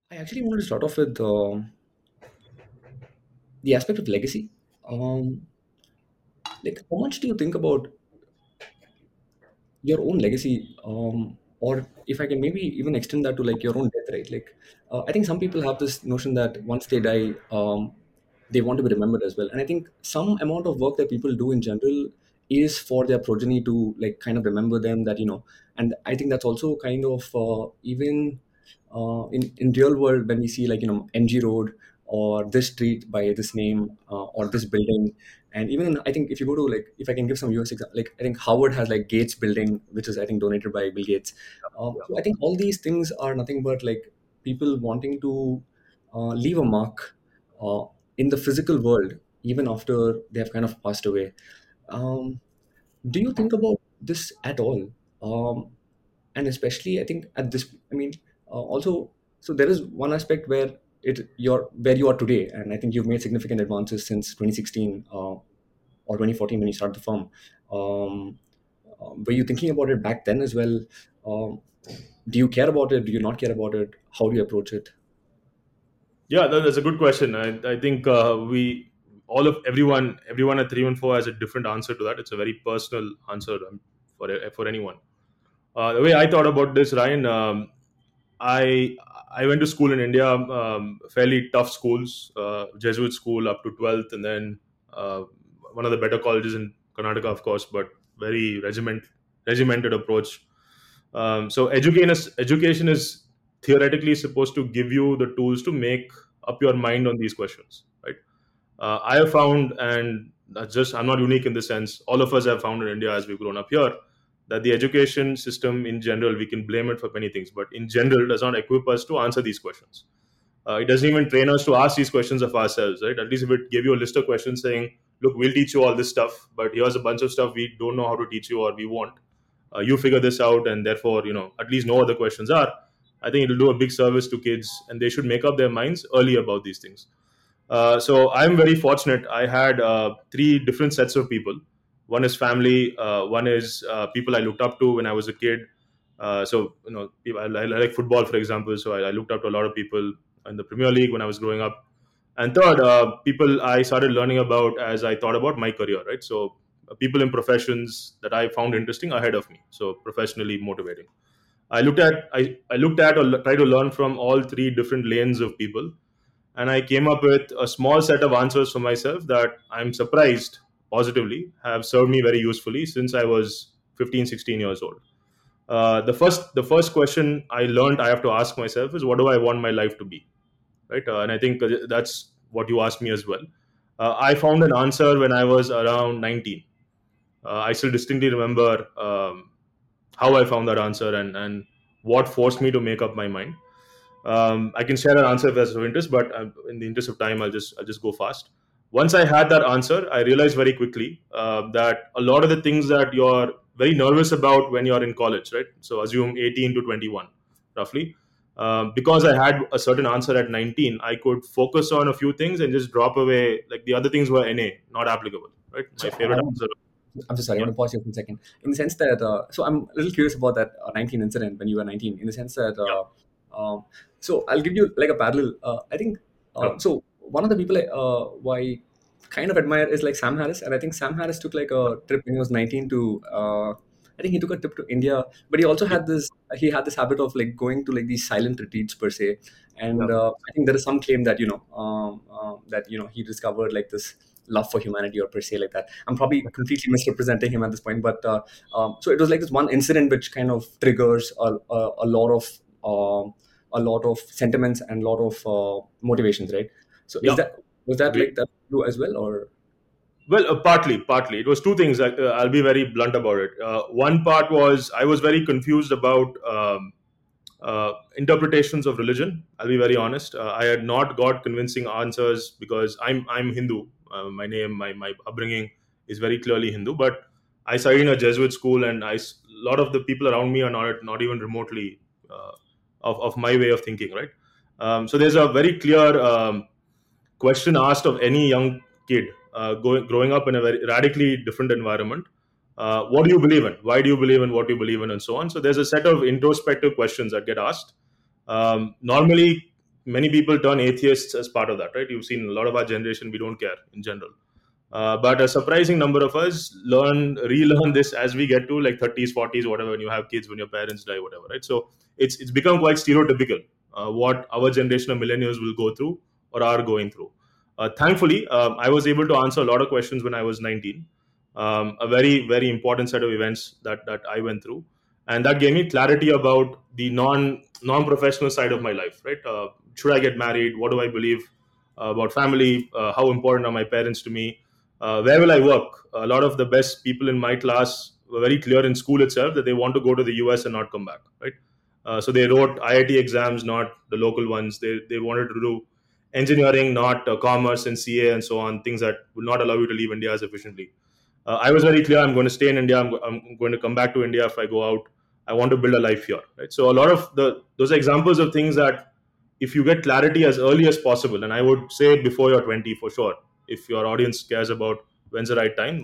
I actually wanted to start off with the aspect of legacy. Like, how much do you think about your own legacy, or if I can maybe even extend that to like your own death, right? Like, I think some people have this notion that once they die, they want to be remembered as well. And I think some amount of work that people do in general is for their progeny to like kind of remember them. And I think that's also kind of even in real world when we see like MG Road or this street by this name or this building. And even I think if you go to like, if I can give some US example, like I think Howard has like Gates building, which is I think donated by Bill Gates. Yeah. So I think all these things are nothing but like people wanting to leave a mark uh, in the physical world, even after they have kind of passed away. Um, do you think about this at all? And especially I think at this, I mean, also, so there is one aspect where you're where you are today, and I think you've made significant advances since 2016 or 2014 when you started the firm. um, were you thinking about it back then as well? um, do you care about it? Do you not care about it? How do you approach it? Yeah, that's a good question. I think we all of everyone at 314 has a different answer to that. It's a very personal answer for anyone. The way I thought about this, Ryan, I I went to school in India, fairly tough schools, Jesuit school up to 12th, and then uh, one of the better colleges in Karnataka, of course, but very regimented approach. So education is theoretically supposed to give you the tools to make up your mind on these questions, right? I have found, and that's just I'm not unique in this sense. All of us have found in India as we've grown up here that the education system in general, we can blame it for many things, but in general does not equip us to answer these questions. It doesn't even train us to ask these questions of ourselves, right? At least if it gave you a list of questions saying, look, we'll teach you all this stuff, but here's a bunch of stuff we don't know how to teach you or we won't. You figure this out, and therefore, at least no other questions are. I think it'll do a big service to kids, and they should make up their minds early about these things. So I'm very fortunate. I had three different sets of people. One is family. One is people I looked up to when I was a kid. I like football, for example. So I looked up to a lot of people in the Premier League when I was growing up. And third, people I started learning about as I thought about my career. Right. So people in professions that I found interesting ahead of me. So professionally motivating. I looked at or tried to learn from all three different lanes of people, and I came up with a small set of answers for myself that I'm surprised positively have served me very usefully since I was 15, 16 years old. The first question I learned I have to ask myself is, what do I want my life to be, right? And I think that's what you asked me as well. I found an answer when I was around 19. I still distinctly remember how I found that answer, and what forced me to make up my mind. I can share an answer if that's of interest, but in the interest of time, I'll just go fast. Once I had that answer, I realized very quickly that a lot of the things that you're very nervous about when you're in college, right? So assume 18 to 21, roughly. Because I had a certain answer at 19, I could focus on a few things and just drop away. Like the other things were NA, not applicable, right? So My favorite answer. I'm so sorry. I Yeah. want to pause you for a second. In the sense that, so I'm a little curious about that 19 incident when you were 19. In the sense that, Yeah. so I'll give you like a parallel. I think Yeah. so. One of the people who I kind of admire is like Sam Harris, and I think Sam Harris took like a trip when he was 19 to. I think he took a trip to India, but he also Yeah. had this. He had this habit of like going to like these silent retreats per se, Yeah. and I think there is some claim that that he discovered like this love for humanity or per se like that. I'm probably completely misrepresenting him at this point, but so it was like this one incident which kind of triggers a lot of a lot of sentiments and a lot of motivations, right? So is Yeah. that was that Agreed. like that you as well, or Well, partly. It was two things. I'll be very blunt about it. One part was I was very confused about interpretations of religion. I'll be very honest. I had not got convincing answers because I'm Hindu. My upbringing is very clearly Hindu. But I studied in a Jesuit school, and a lot of the people around me are not even remotely of my way of thinking. Right. So there's a very clear question asked of any young kid growing up in a very radically different environment. What do you believe in? Why do you believe in what you believe in, and so on? So there's a set of introspective questions that get asked. Normally, many people turn atheists as part of that, right? You've seen a lot of our generation, we don't care in general. But a surprising number of us relearn this as we get to like 30s, 40s, whatever, when you have kids, when your parents die, whatever, right? So it's become quite stereotypical what our generation of millennials will go through or are going through. Thankfully, I was able to answer a lot of questions when I was 19. A very, very important set of events that I went through, and that gave me clarity about the non-professional side of my life, right? Should I get married? What do I believe about family? How important are my parents to me? Where will I work? A lot of the best people in my class were very clear in school itself that they want to go to the US and not come back, right? So they wrote IIT exams, not the local ones. They wanted to do engineering, not commerce and CA and so on, things that will not allow you to leave India as efficiently. I was very clear. I'm going to stay in India. I'm going to come back to India if I go out. I want to build a life here, right? So a lot of those are examples of things that if you get clarity as early as possible, and I would say before you're 20 for sure, if your audience cares about when's the right time.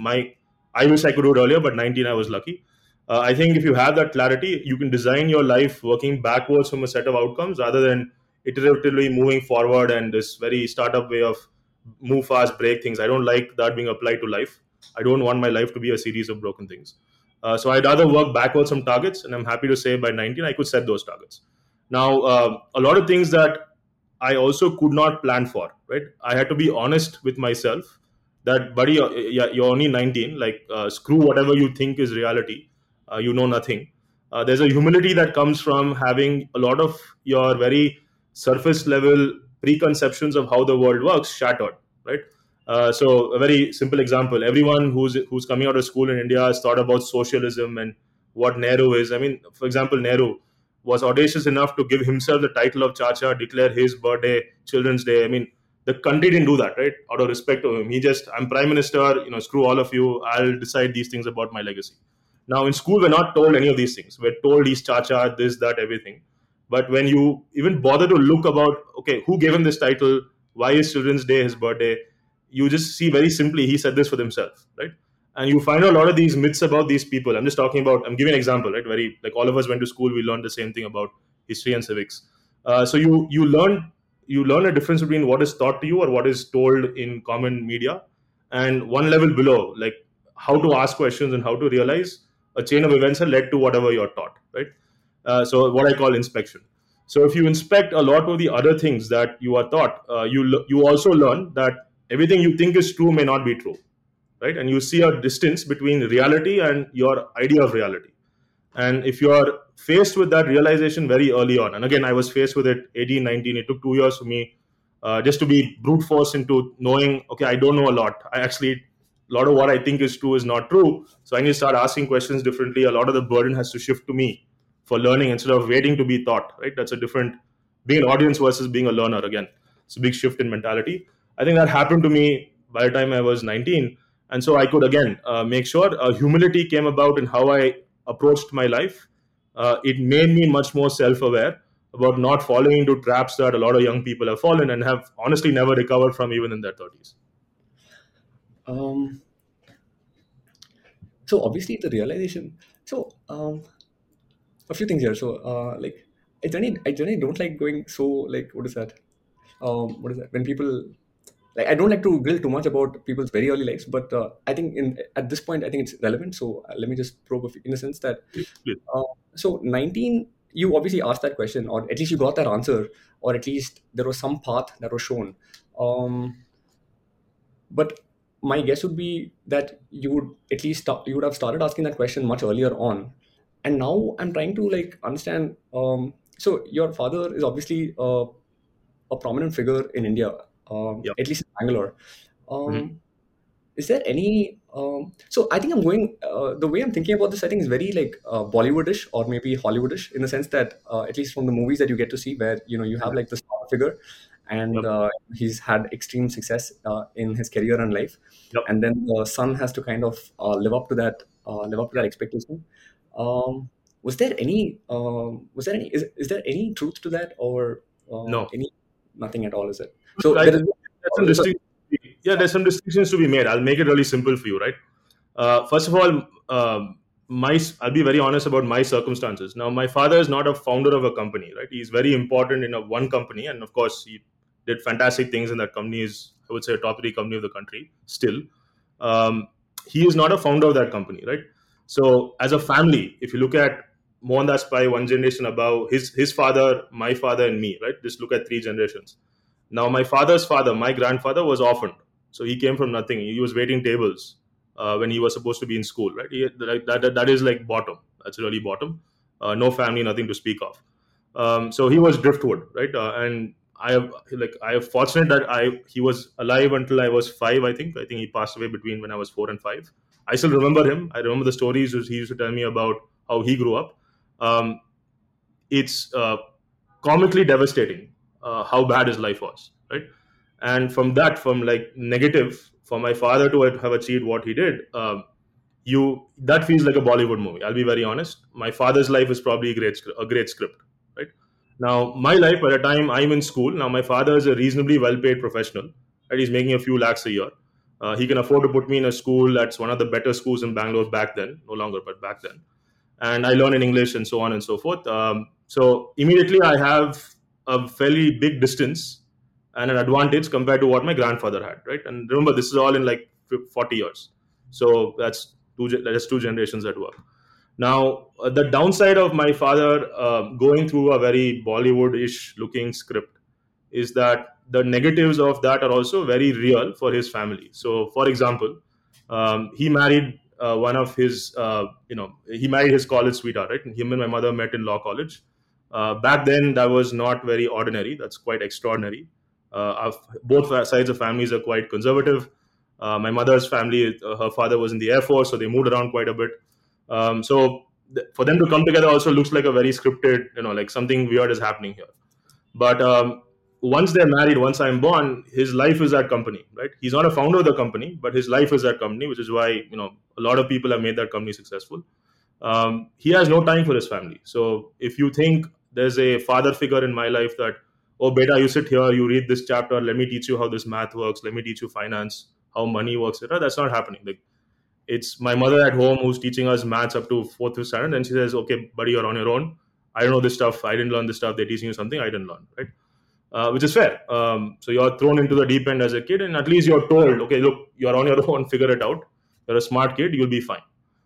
I wish I could do it earlier, but 19 I was lucky. I think if you have that clarity, you can design your life working backwards from a set of outcomes rather than iteratively moving forward and this very startup way of move fast, break things. I don't like that being applied to life. I don't want my life to be a series of broken things. So I'd rather work backwards from targets, and I'm happy to say by 19 I could set those targets. Now, a lot of things that I also could not plan for, right? I had to be honest with myself that, buddy, you're only 19. Like, screw whatever you think is reality. You know nothing. There's a humility that comes from having a lot of your very surface level preconceptions of how the world works shattered, right? So a very simple example: everyone who's coming out of school in India has thought about socialism and what Nehru is. I mean, for example, Nehru was audacious enough to give himself the title of Chacha, declare his birthday Children's Day. I mean, the country didn't do that, right? Out of respect to him, he just, I'm prime minister. Screw all of you. I'll decide these things about my legacy. Now, in school, we're not told any of these things. We're told he's Chacha, this, that, everything. But when you even bother to look about, okay, who gave him this title? Why is Children's Day his birthday? You just see very simply, he said this for himself, right? And you find a lot of these myths about these people. I'm just talking about, I'm giving an example, right? Very, like, all of us went to school, we learned the same thing about history and civics. So you learn a difference between what is taught to you or what is told in common media, and one level below, like how to ask questions and how to realize a chain of events are led to whatever you're taught, right? So what I call inspection. So if you inspect a lot of the other things that you are taught, you also learn that everything you think is true may not be true, right? And you see a distance between reality and your idea of reality. And if you are faced with that realization very early on, and again, I was faced with it 18, 19, it took 2 years for me just to be brute force into knowing, okay, I don't know a lot. A lot of what I think is true is not true. So I need to start asking questions differently. A lot of the burden has to shift to me for learning instead of waiting to be taught, right? That's a different, being an audience versus being a learner. Again, it's a big shift in mentality. I think that happened to me by the time I was 19. And so I could, again, make sure humility came about in how I approached my life. It made me much more self-aware about not falling into traps that a lot of young people have fallen and have honestly never recovered from even in their 30s. Um, so obviously the realization. So a few things here. So like I generally don't like going so like what is that when people like I don't like to grill too much about people's very early lives, but I think in at this point I think it's relevant. So let me just probe in the sense that Please. so 19, you obviously asked that question, or at least you got that answer, or at least there was some path that was shown. Um, but my guess would be that you would at least you would have started asking that question much earlier on. And now I'm trying to like understand. So your father is obviously a prominent figure in India, Yeah. at least in Bangalore. Mhm. Um, is there any? So I think I'm going. The way I'm thinking about this, I think, is very like Bollywoodish or maybe Hollywoodish in the sense that at least from the movies that you get to see, where you have like the star figure, and Yep. he's had extreme success in his career and life, Yep. and then the son has to kind of live up to that expectation. Um, is there any truth to that, or No. any nothing at all? Is it? So I there is. think there's some distinction. Yeah, there's some distinctions to be made. I'll make it really simple for you, right? First of all, I'll be very honest about my circumstances. Now, my father is not a founder of a company, right? He's very important in a one company, and of course, he did fantastic things in that company. Is, I would say, a top three company of the country still. um, he is not a founder of that company, right? So as a family, if you look at Mohandas Pai, one generation above, his father, my father, and me, right? Just look at three generations. Now my father's father, my grandfather, was orphaned, so he came from nothing. He was waiting tables when he was supposed to be in school, right? That is like bottom. That's really bottom. No family, nothing to speak of. So he was driftwood, right? And I have fortunate that I he was alive until I was five. I think he passed away between when I was 4 and 5. I still remember him. I remember the stories he used to tell me about how he grew up. Um, it's comically devastating how bad his life was, right? And from that, from like negative, for my father to have achieved what he did, you that feels like a Bollywood movie. I'll be very honest. My father's life is probably a great script, right? Now, my life by the time I'm in school, now my father is a reasonably well-paid professional, right? He's making a few lakhs a year. He can afford to put me in a school that's one of the better schools in Bangalore back then, no longer, but back then. And I learn in English and so on and so forth. So immediately I have a fairly big distance and an advantage compared to what my grandfather had, right? And remember, this is all in like 40 years. So that's two generations at work. Now, the downside of my father going through a very Bollywood-ish looking script is that the negatives of that are also very real for his family. So, for example, he married one of his, he married his college sweetheart, right? And him and my mother met in law college. Back then, that was not very ordinary. That's quite extraordinary. Both sides of families are quite conservative. My mother's family, her father was in the Air Force, so they moved around quite a bit. For them to come together also looks like a very scripted, like something weird is happening here. But once they're married, once I'm born, his life is that company, right? He's not a founder of the company, but his life is that company, which is why a lot of people have made that company successful. He has no time for his family. So if you think there's a father figure in my life that, oh beta, you sit here, you read this chapter, let me teach you how this math works, let me teach you finance, how money works, etc. That's not happening. Like, it's my mother at home who's teaching us maths up to fourth to standard, and she says, "Okay, buddy, you're on your own. I don't know this stuff. I didn't learn this stuff. They're teaching you something I didn't learn, right?" Which is fair. So you're thrown into the deep end as a kid, and at least you're told, "Okay, look, you're on your own. Figure it out. You're a smart kid. You'll be fine."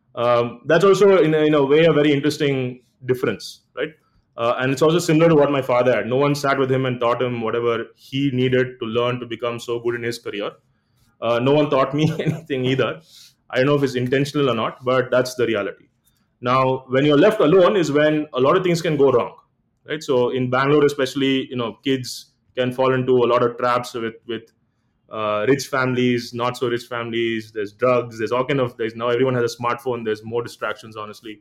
That's also, in a way, a very interesting difference, right? And it's also similar to what my father had. No one sat with him and taught him whatever he needed to learn to become so good in his career. No one taught me anything either. I don't know if it's intentional or not, but that's the reality. Now, when you're left alone is when a lot of things can go wrong, right? So in Bangalore, especially, kids can fall into a lot of traps with rich families, not so rich families. There's drugs. There's all kind of. There's now everyone has a smartphone. There's more distractions, honestly.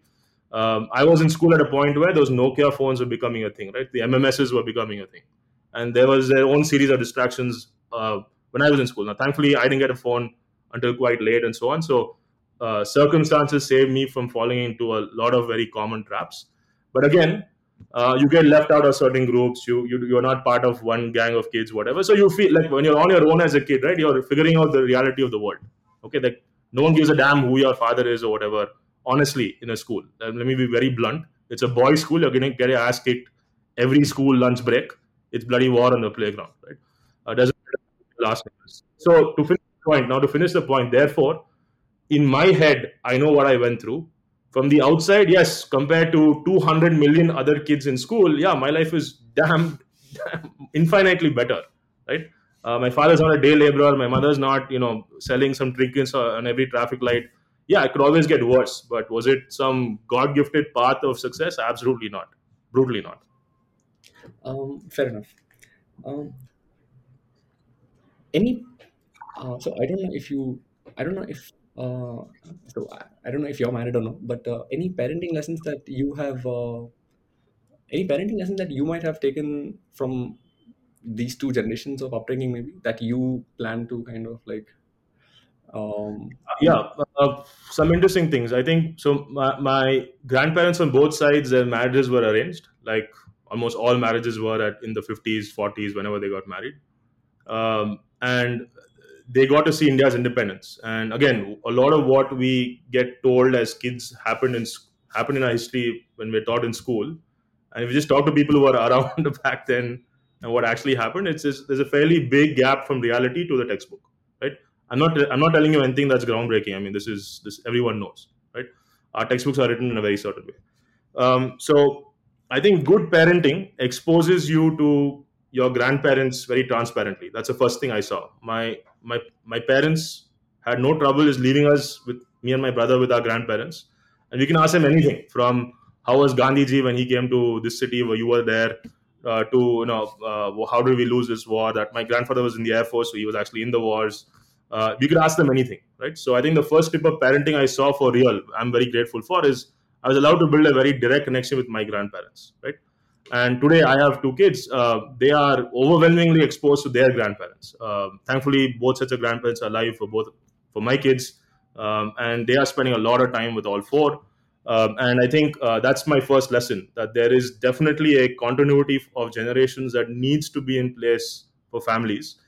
I was in school at a point where those Nokia phones were becoming a thing, right? The MMSs were becoming a thing, and there was their own series of distractions when I was in school. Now, thankfully, I didn't get a phone until quite late, and so on. So, circumstances saved me from falling into a lot of very common traps. But again, you get left out of certain groups. You're not part of one gang of kids, whatever. So you feel like when you're on your own as a kid, right? You're figuring out the reality of the world. Okay, like no one gives a damn who your father is or whatever. Honestly, in a school, let me be very blunt. It's a boys' school. You're going to get your ass kicked every school lunch break. It's bloody war on the playground, right? Doesn't matter last numbers. So to finish the point, therefore, in my head, I know what I went through. From the outside, yes, compared to 200 million other kids in school, yeah, my life is damn infinitely better, right? My father's not a day laborer. My mother's not, selling some trinkets on every traffic light. Yeah, it could always get worse, but was it some God gifted path of success? Absolutely not. Brutally not. Fair enough. Um, any so I don't know if you I don't know if I don't know if you're married or not, but any parenting lessons that you might have taken from these two generations of upbringing, maybe that you plan to kind of like Yeah, some interesting things. I think so. My grandparents on both sides, their marriages were arranged. Like almost all marriages were in the 50s, 40s, whenever they got married. And they got to see India's independence. And again, a lot of what we get told as kids happened in our history when we're taught in school. And if you just talk to people who are around back then and what actually happened, it's just, there's a fairly big gap from reality to the textbook, right? I'm not telling you anything that's groundbreaking. I mean, this everyone knows, right? Our textbooks are written in a very certain way. So I think good parenting exposes you to your grandparents very transparently. That's the first thing I saw. My parents had no trouble just leaving us with me and my brother with our grandparents, and we can ask them anything from how was Gandhiji when he came to this city where you were there, to how did we lose this war? That my grandfather was in the air force, so he was actually in the wars. We could ask them anything, right? So I think the first tip of parenting I saw for real, I'm very grateful for, is I was allowed to build a very direct connection with my grandparents, right? And today I have two kids. They are overwhelmingly exposed to their grandparents. Thankfully, both sets of grandparents are alive for my kids, and they are spending a lot of time with all four. And I think that's my first lesson, that there is definitely a continuity of generations that needs to be in place for families.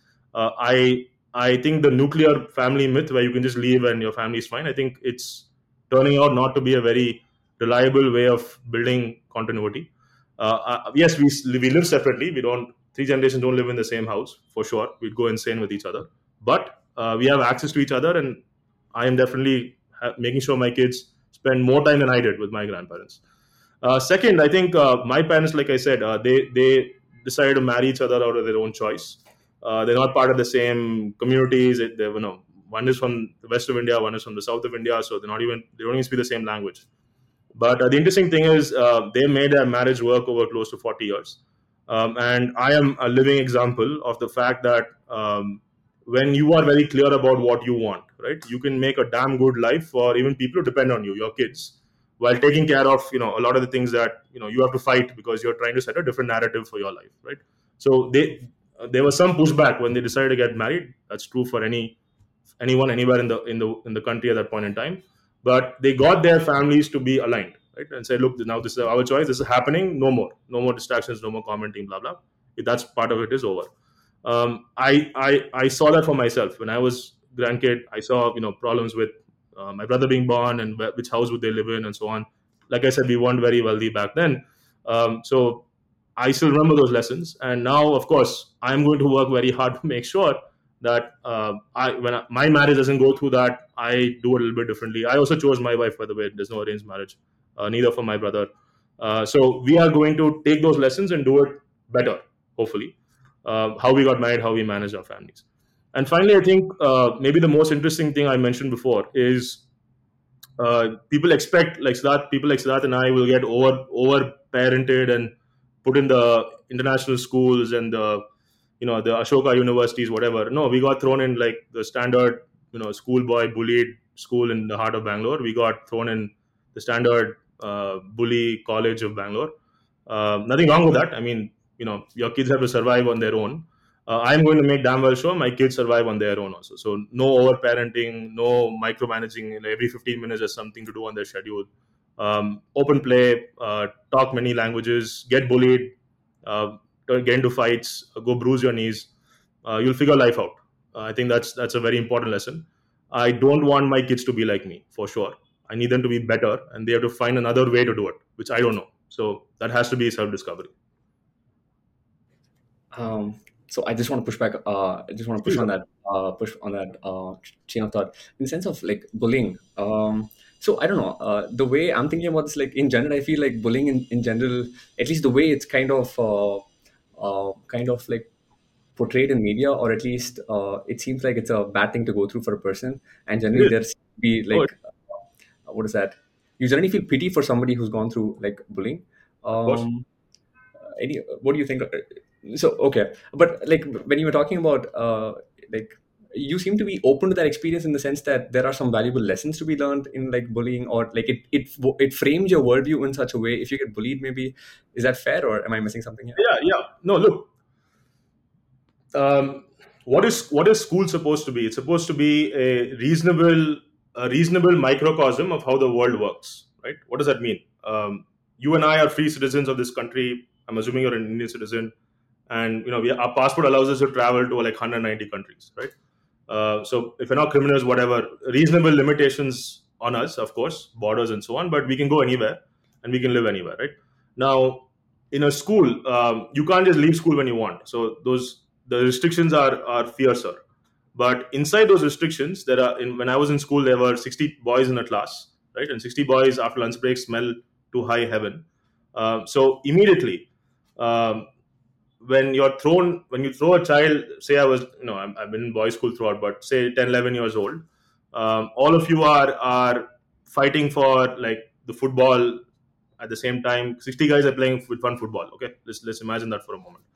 I think the nuclear family myth, where you can just leave and your family is fine, I think it's turning out not to be a very reliable way of building continuity. Yes, we live separately. We don't Three generations don't live in the same house for sure. We'd go insane with each other, but we have access to each other, and I am definitely making sure my kids spend more time than I did with my grandparents. Second, I think my parents, like I said, they decided to marry each other out of their own choice. They're not part of the same communities. One is from the west of India, one is from the south of India, so they don't even speak the same language. But the interesting thing is, they made their marriage work over close to 40 years. And I am a living example of the fact that when you are very clear about what you want, right, you can make a damn good life for even people who depend on you, your kids, while taking care of a lot of the things that you have to fight because you're trying to set a different narrative for your life, right? So there was some pushback when they decided to get married. That's true for anyone anywhere in the country at that point in time, but they got their families to be aligned, right, and say, look, now this is our choice, this is happening, no more distractions, no more commenting, blah blah. If that's part of it is over. I saw that for myself when I was grandkid. I saw problems with my brother being born and which house would they live in and so on. Like I said, we weren't very wealthy back then, so I still remember those lessons. And now, of course, I'm going to work very hard to make sure that my marriage doesn't go through that. I do a little bit differently. I also chose my wife, by the way. There's no arranged marriage, neither for my brother. So we are going to take those lessons and do it better, hopefully. How we got married, how we manage our families. And finally, I think maybe the most interesting thing I mentioned before is people like Siddharth and I will get over parented and put in the international schools and the Ashoka universities, whatever. No, we got thrown in like the standard schoolboy bullied school in the heart of Bangalore. We got thrown in the standard bully college of Bangalore. Nothing wrong with that. I mean, your kids have to survive on their own. I'm going to make damn well sure my kids survive on their own also. So no over parenting, no micromanaging. Every 15 minutes there's something to do on their schedule. Open play, talk many languages, get bullied, get into fights, go bruise your knees. You'll figure life out. I think that's a very important lesson. I don't want my kids to be like me, for sure. I need them to be better, and they have to find another way to do it, which I don't know. So that has to be self discovery. So I just want to push back. I just want to push on that chain of thought in the sense of like bullying. So I don't know. The way I'm thinking about this, like in general, I feel like bullying in general, at least the way it's kind of like portrayed in media, or at least it seems like it's a bad thing to go through for a person. And It generally, is. there's be Oh, like what is that? You generally feel pity for somebody who's gone through like bullying. of course. What do you think? So okay, but like when you were talking about like you seem to be open to that experience in the sense that there are some valuable lessons to be learned in like bullying, or like it frames your worldview in such a way. If you get bullied, maybe is that fair, or am I missing something here? Yeah, yeah. No, look. Um, what is school supposed to be? It's supposed to be a reasonable microcosm of how the world works, right? What does that mean? You and I are free citizens of this country. I'm assuming you're an Indian citizen, and our passport allows us to travel to like 190 countries, right? So if we're not criminals, whatever, reasonable limitations on us, of course, borders and so on, but we can go anywhere and we can live anywhere, right? Now, in a school, you can't just leave school when you want. So the restrictions are fiercer. But inside those restrictions, when I was in school, there were 60 boys in a class, right? And 60 boys after lunch break smell to high heaven. So immediately, um, when you throw a child, say I've been in boys school throughout, but say 10, 11 years old, all of you are fighting for like the football at the same time. 60 guys are playing with one football. Okay, let's imagine that for a moment,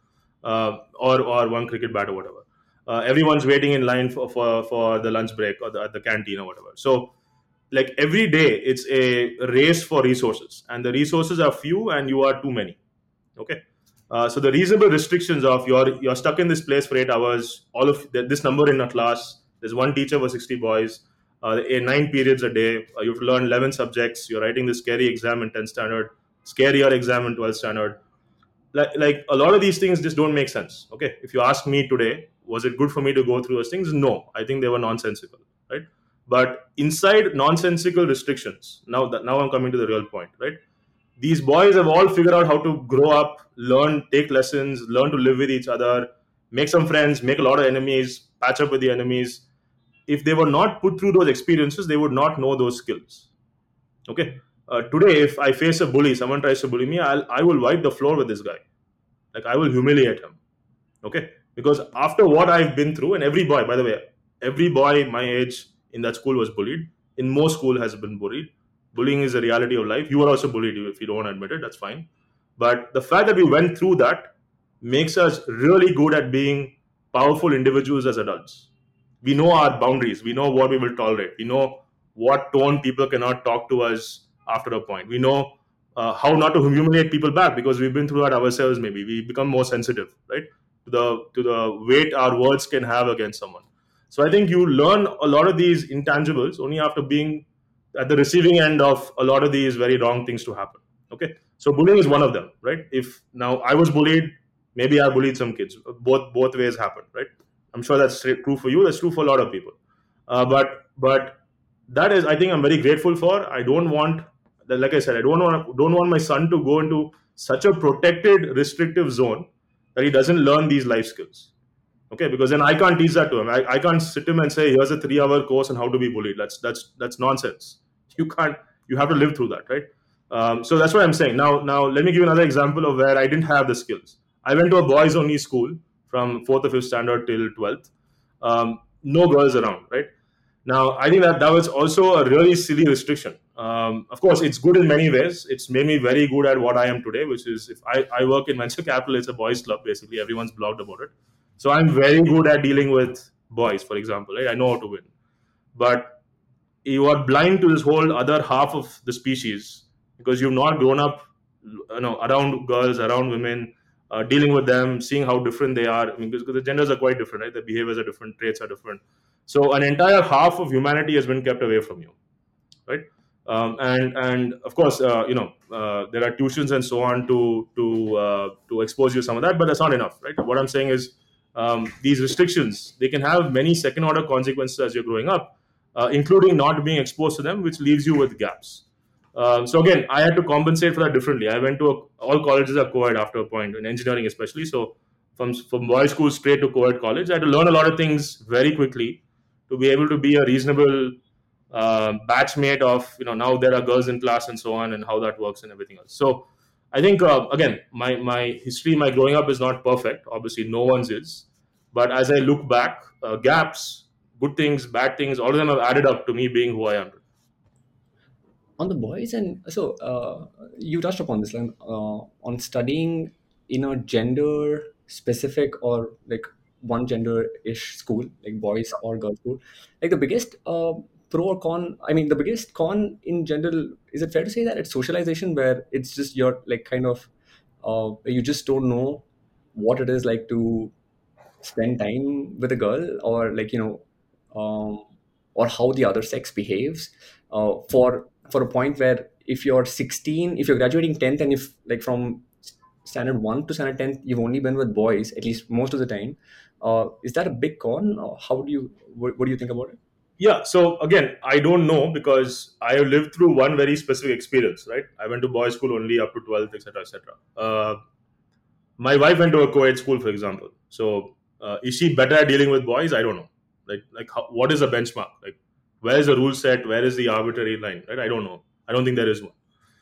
or one cricket bat or whatever. Everyone's waiting in line for the lunch break or at the canteen or whatever. So like every day it's a race for resources, and the resources are few and you are too many. Okay. So the reasonable restrictions of you're stuck in this place for 8 hours, all of this number in a class, there's one teacher for 60 boys, 9 periods a day, you have to learn 11 subjects, you're writing this scary exam in 10th standard, scarier exam in 12th standard. Like a lot of these things just don't make sense. Okay, if you ask me today, was it good for me to go through those things? No, I think they were nonsensical, right? But inside nonsensical restrictions, now I'm coming to the real point, right? These boys have all figured out how to grow up, learn, take lessons, learn to live with each other, make some friends, make a lot of enemies, patch up with the enemies. If they were not put through those experiences, they would not know those skills. Okay. Today, if I face a bully, someone tries to bully me, I will wipe the floor with this guy. Like I will humiliate him. Okay, because after what I've been through, and every boy, by the way, every boy my age in that school was bullied. In most school has been bullied. Bullying is a reality of life. You were also bullied. If you don't want to admit it, that's fine. But the fact that we went through that makes us really good at being powerful individuals as adults. We know our boundaries. We know what we will tolerate. We know what tone people cannot talk to us after a point. We know how not to humiliate people back because we've been through that ourselves. Maybe we become more sensitive, right, to the weight our words can have against someone. So I think you learn a lot of these intangibles only after being at the receiving end of a lot of these very wrong things to happen. Okay, so bullying is one of them, right? If now I was bullied, maybe I bullied some kids. Both ways happen, right? I'm sure that's true for you. That's true for a lot of people. But that is, I think, I'm very grateful for. I don't want, like I said, I don't want my son to go into such a protected, restrictive zone that he doesn't learn these life skills. Okay, because then I can't teach that to him. I can't sit him and say, here's a 3 hour course on how to be bullied. That's nonsense. You can't. You have to live through that, right? So that's what I'm saying. Now let me give you another example of where I didn't have the skills. I went to a boys only school from fourth or fifth standard till 12th. No girls around, right? Now, I think that was also a really silly restriction. Of course, it's good in many ways. It's made me very good at what I am today, which is if I work in venture capital, it's a boys' club, basically. Everyone's blogged about it. So I'm very good at dealing with boys, for example. Right? I know how to win. But you are blind to this whole other half of the species because you've not grown up, around girls, around women, dealing with them, seeing how different they are. I mean, because the genders are quite different, right? The behaviors are different, traits are different. So an entire half of humanity has been kept away from you, right? And of course, there are tuitions and so on to expose you to some of that, but that's not enough, right? What I'm saying is, these restrictions, they can have many second order consequences as you're growing up, including not being exposed to them, which leaves you with gaps. So again, I had to compensate for that differently. I went to all colleges are co-ed after a point in engineering, especially. So from boys' school straight to co-ed college, I had to learn a lot of things very quickly to be able to be a reasonable batchmate of, now there are girls in class and so on, and how that works and everything else. So I think, again, my history, my growing up is not perfect. Obviously, no one's is. But as I look back, gaps, good things, bad things, all of them have added up to me being who I am. On the boys, and so you touched upon this line on studying in a gender specific or like one gender ish school, like boys or girls school. Like the biggest pro or con, I mean the biggest con in general, is it fair to say that it's socialization, where it's just you're like kind of you just don't know what it is like to spend time with a girl, or like or how the other sex behaves, for a point where if you're 16, if you're graduating 10th, and if like from standard 1 to standard 10th, you've only been with boys, at least most of the time. Is that a big con? Or how do you, what do you think about it? Yeah. So again, I don't know because I have lived through one very specific experience. Right. I went to boys' school only up to 12th, etc., etc. My wife went to a co-ed school, for example. So is she better at dealing with boys? I don't know. Like how, what is the benchmark? Like where is the rule set? Where is the arbitrary line? Right? I don't know. I don't think there is one.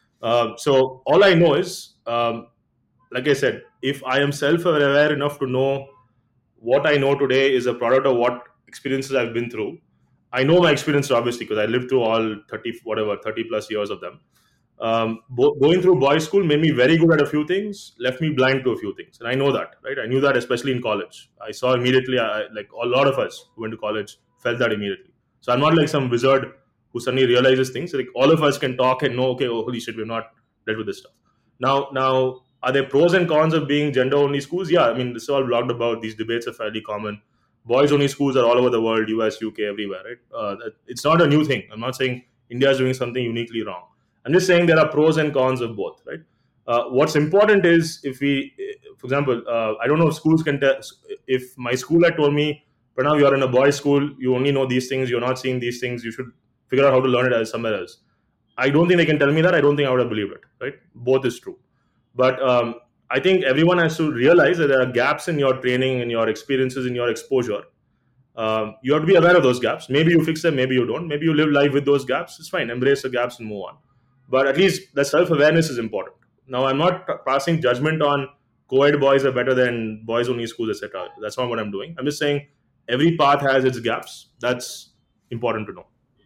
So all I know is, like I said, if I am self-aware enough to know what I know today is a product of what experiences I've been through. I know my experience obviously because I lived through all 30, whatever, 30 plus years of them. Going through boys' school made me very good at a few things, left me blind to a few things, and I know that, right? I knew that especially in college. I saw immediately, like a lot of us who went to college felt that immediately. So I'm not like some wizard who suddenly realizes things. Like all of us can talk and know, okay, oh, holy shit, we've not dealt with this stuff. Now, are there pros and cons of being gender-only schools? Yeah, I mean, this is all blogged about. These debates are fairly common. Boys-only schools are all over the world, US, UK, everywhere, right? It's not a new thing. I'm not saying India is doing something uniquely wrong. I'm just saying there are pros and cons of both, right? What's important is if we, for example, I don't know if schools can tell. If my school had told me, Pranav, you're in a boys' school, you only know these things, you're not seeing these things, you should figure out how to learn it as somewhere else. I don't think they can tell me that. I don't think I would have believed it, right? Both is true. But I think everyone has to realize that there are gaps in your training, in your experiences, in your exposure. You have to be aware of those gaps. Maybe you fix them, maybe you don't. Maybe you live life with those gaps. It's fine. Embrace the gaps and move on. But at least the self awareness is important. Now, I'm not passing judgment on co-ed boys are better than boys only schools, etc. That's not what I'm doing. I'm just saying every path has its gaps. That's important to know.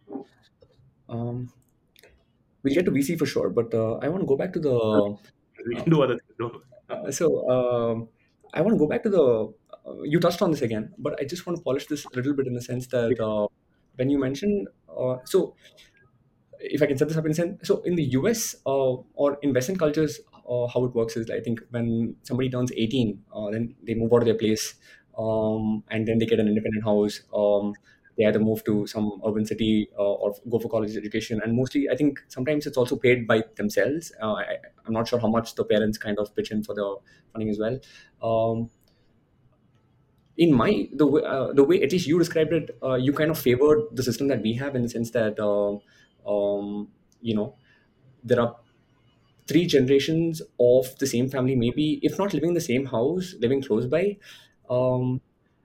Um, we'll get to VC for sure, but I want to go back to the We uh, can do other things. Don't Uh, so I want to go back to the. You touched on this again, but I just want to polish this a little bit in the sense that when you mentioned, so if I can set this up in a sense, so in the US or in Western cultures, how it works is I think when somebody turns 18, then they move out of their place, and then they get an independent house. They either move to some urban city or go for college education, and mostly I think sometimes it's also paid by themselves. I'm not sure how much the parents kind of pitch in for the funding as well. In my the way at least you described it, you kind of favored the system that we have in the sense that you know there are three generations of the same family, maybe if not living in the same house, living close by. um,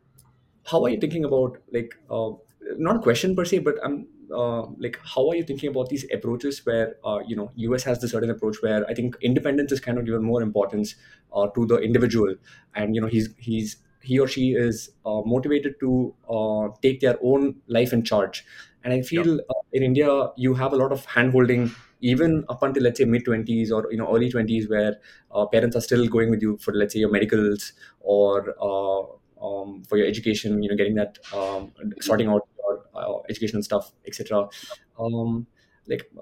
how are you thinking about like not a question per se, but I'm like how are you thinking about these approaches where US has this certain approach where I think independence is kind of given more importance to the individual, and he or she is motivated to take their own life in charge. And I Yeah. feel in India you have a lot of hand holding even up until let's say mid 20s or early 20s, where parents are still going with you for let's say your medicals or for your education, getting that sorting out your educational stuff, etc. um, like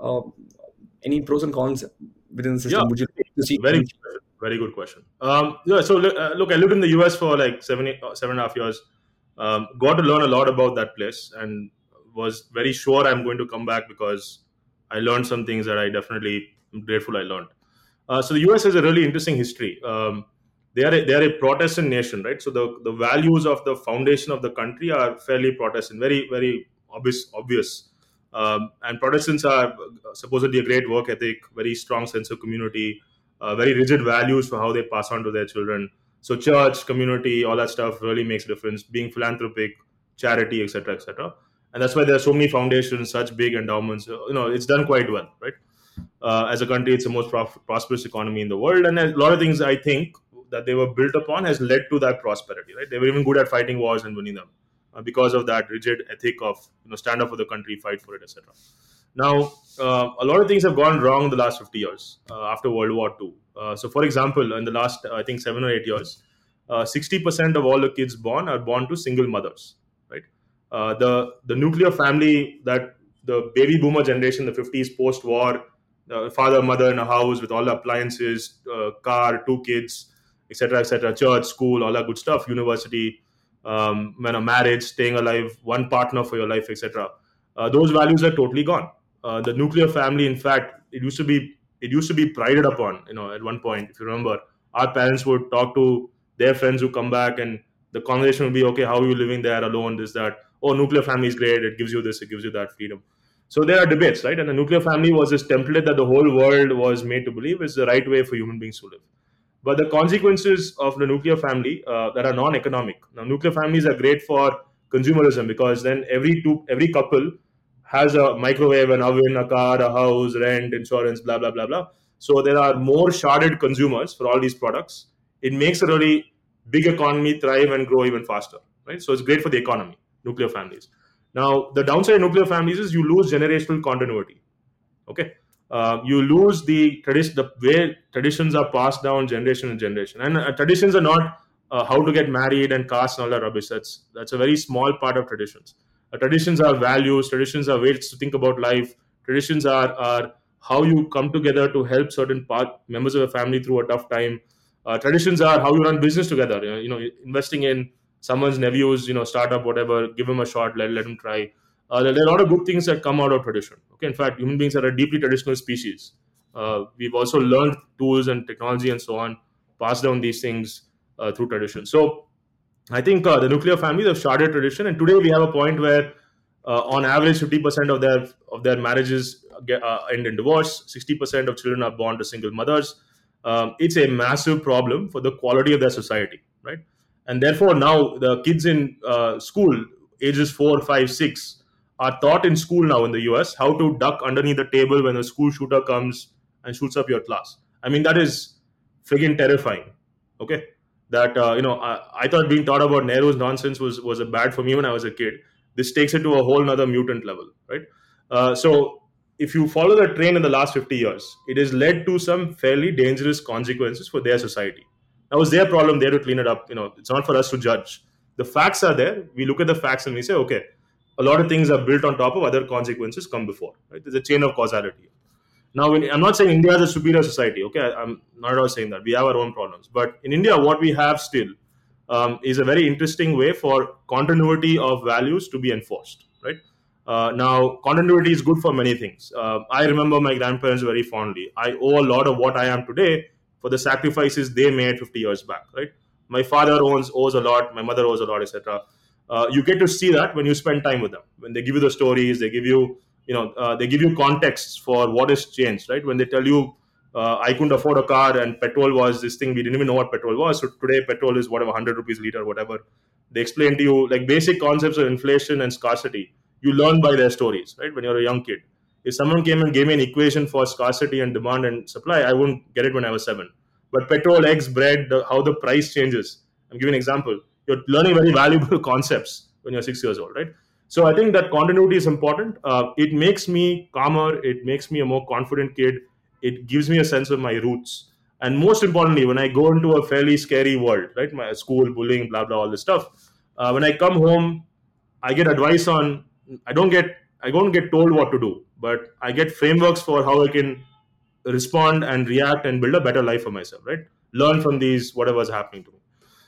any pros and cons within the Yeah. system would you like to see Very change? good question. Very good question. Yeah. So look, I lived in the US for like 7.5 years. Got to learn a lot about that place, and was very sure I'm going to come back because I learned some things that I definitely am grateful I learned. So the US has a really interesting history. They are a Protestant nation, right? So the values of the foundation of the country are fairly Protestant, very very obvious. And Protestants are supposedly a great work ethic, very strong sense of community, very rigid values for how they pass on to their children. So church, community, all that stuff really makes a difference. Being philanthropic, charity, etc., etc. And that's why there are so many foundations, such big endowments. It's done quite well, right? As a country, it's the most prosperous economy in the world, and a lot of things I think that they were built upon has led to that prosperity. Right? They were even good at fighting wars and winning them because of that rigid ethic of stand up for the country, fight for it, etc. Now, a lot of things have gone wrong in the last 50 years after World War II. So, for example, in the last, I think, 7 or 8 years, 60% of all the kids born are born to single mothers, right? The nuclear family that the baby boomer generation, the 50s post war, father, mother in a house with all the appliances, car, two kids, etc., church, school, all that good stuff, university, marriage, staying alive, one partner for your life, etc. Those values are totally gone. The nuclear family, in fact, it used to be prided upon. At one point, if you remember, our parents would talk to their friends who come back, and the conversation would be, okay, how are you living there alone? This, that. Oh, nuclear family is great. It gives you this, it gives you that freedom. So there are debates, right? And the nuclear family was this template that the whole world was made to believe is the right way for human beings to live. But the consequences of the nuclear family that are non-economic. Now, nuclear families are great for consumerism because then every couple has a microwave, an oven, a car, a house, rent, insurance, blah blah blah blah. So there are more sharded consumers for all these products. It makes a really big economy thrive and grow even faster, right? So it's great for the economy. Nuclear families. Now, the downside of nuclear families is you lose generational continuity. Okay, you lose the way traditions are passed down generation and generation, and traditions are not how to get married and caste and all that rubbish. That's a very small part of traditions. Traditions are values. Traditions are ways to think about life. Traditions are how you come together to help certain members of a family through a tough time. Traditions are how you run business together. Investing in someone's nephew's startup, whatever. Give him a shot. Let him try. There are a lot of good things that come out of tradition. Okay, in fact, human beings are a deeply traditional species. We've also learned tools and technology and so on, passed down these things through tradition. So I think the nuclear families have started tradition, and today we have a point where, on average, 50% of their marriages end in divorce. 60% of children are born to single mothers. It's a massive problem for the quality of their society, right? And therefore, now the kids in school, ages 4, 5, 6, are taught in school now in the US how to duck underneath the table when a school shooter comes and shoots up your class. I mean, that is friggin' terrifying. Okay, that I thought being taught about Nehru's nonsense was a bad for me when I was a kid. This takes it to a whole nother mutant level, right? So if you follow the train in the last 50 years, it has led to some fairly dangerous consequences for their society. That was their problem. There to clean it up. It's not for us to judge. The facts are there. We look at the facts and we say, okay, a lot of things are built on top of other consequences come before. Right? There's a chain of causality. Now, I'm not saying India is a superior society. Okay, I'm not at all saying that. We have our own problems. But in India, what we have still is a very interesting way for continuity of values to be enforced. Right. Now, continuity is good for many things. I remember my grandparents very fondly. I owe a lot of what I am today for the sacrifices they made 50 years back. Right. My father owes a lot. My mother owes a lot, etc. You get to see that when you spend time with them. When they give you the stories, they give you contexts for what has changed, right? When they tell you, I couldn't afford a car and petrol was this thing, we didn't even know what petrol was. So today, petrol is whatever, 100 rupees liter, whatever. They explain to you like basic concepts of inflation and scarcity. You learn by their stories, right? When you're a young kid. If someone came and gave me an equation for scarcity and demand and supply, I wouldn't get it when I was 7. But petrol, eggs, bread, how the price changes. I'm giving an example. You're learning very valuable concepts when you're 6 years old, right? So I think that continuity is important. It makes me calmer. It makes me a more confident kid. It gives me a sense of my roots. And most importantly, when I go into a fairly scary world, right, my school, bullying, blah blah, all this stuff. When I come home, I get advice on. I don't get told what to do, but I get frameworks for how I can respond and react and build a better life for myself. Right, learn from these whatever's happening to me.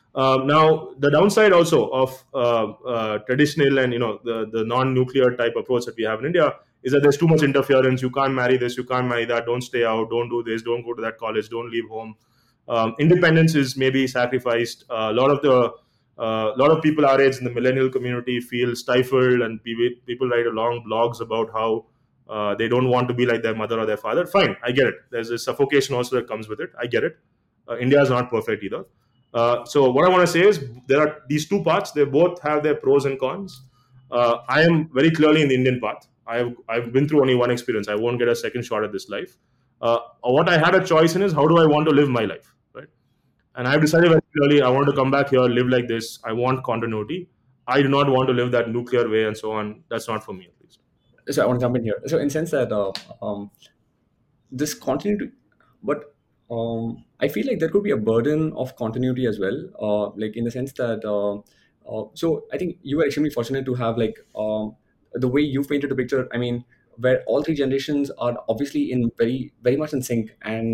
Now, the downside also of traditional and the non-nuclear type approach that we have in India is that there's too much interference. You can't marry this, you can't marry that. Don't stay out. Don't do this. Don't go to that college. Don't leave home. Independence is maybe sacrificed. A lot of people our age in the millennial community feel stifled, and people write long blogs about how they don't want to be like their mother or their father. Fine, I get it. There's a suffocation also that comes with it. I get it. India is not perfect either. So what I want to say is there are these two paths. They both have their pros and cons. I am very clearly in the Indian path. I've been through only one experience. I won't get a second shot at this life. What I had a choice in is how do I want to live my life, right? And I've decided very clearly I want to come back here, live like this. I want continuity. I do not want to live that nuclear way and so on. That's not for me at least. So I want to jump in here. So in sense that this continuity, but I feel like there could be a burden of continuity as well. Like in the sense that, so I think you were extremely fortunate to have like the way you painted the picture. I mean, where all three generations are obviously in very much in sync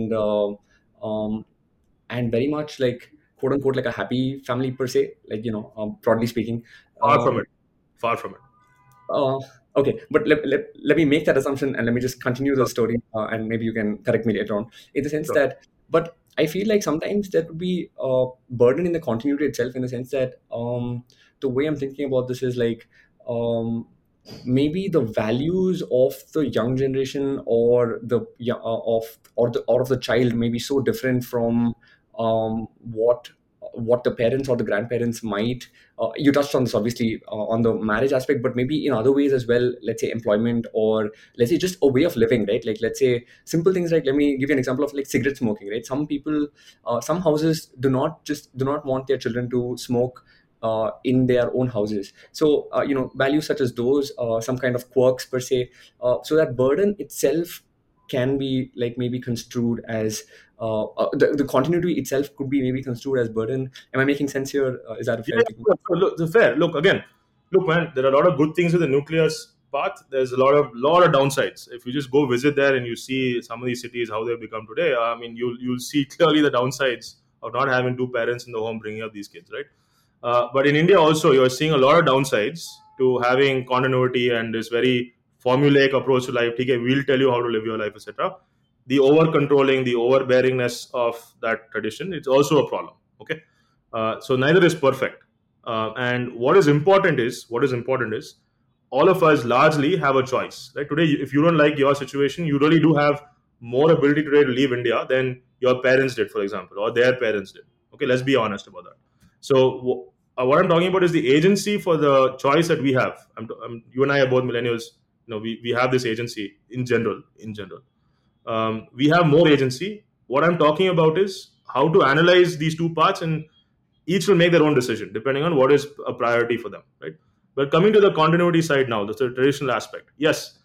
um, and very much like quote unquote like a happy family per se, like broadly speaking. Far from Um, it. Far from it. uh, okay, but let me make that assumption and let me just continue the Sure. story, and maybe you can correct me later on. In the sense Sure. that, but I feel like sometimes there could be a burden in the continuity itself, in the sense that the way I'm thinking about this is like, um, maybe the values of the young generation, or of the child, may be so different from what the parents or the grandparents might. You touched on this obviously, on the marriage aspect, but maybe in other ways as well. Let's say employment, or let's say just a way of living, right? Like, let's say simple things, like, let me give you an example of like cigarette smoking, right? Some people, some houses do not want their children to smoke in their own houses. So values such as those, some kind of quirks per se, so that burden itself can be like maybe construed as, the continuity itself could be maybe construed as burden. Am I making sense here? Is that a Yeah, fair thing? so look, it's fair. Look again. Look, man, there are a lot of good things with the nuclear path. There's a lot of downsides. If you just go visit there and you see some of these cities how they've become today, I mean, you'll see clearly the downsides of not having two parents in the home bringing up these kids, right? But in India also, you're seeing a lot of downsides to having continuity and this very formulaic approach to life. Okay, we'll tell you how to live your life, etc. The over controlling, the overbearingness of that tradition, it's also a problem. Okay, so neither is perfect. And what is important is all of us largely have a choice. Right today, if you don't like your situation, you really do have more ability today to leave India than your parents did, for example, or their parents did. Okay, let's be honest about that. So what I'm talking about is the agency for the choice that we have. You and I are both millennials. We have this agency in general. We have more agency. What I'm talking about is how to analyze these two parts, and each will make their own decision depending on what is a priority for them, right? But coming to the continuity side now, that's the traditional aspect. Yes,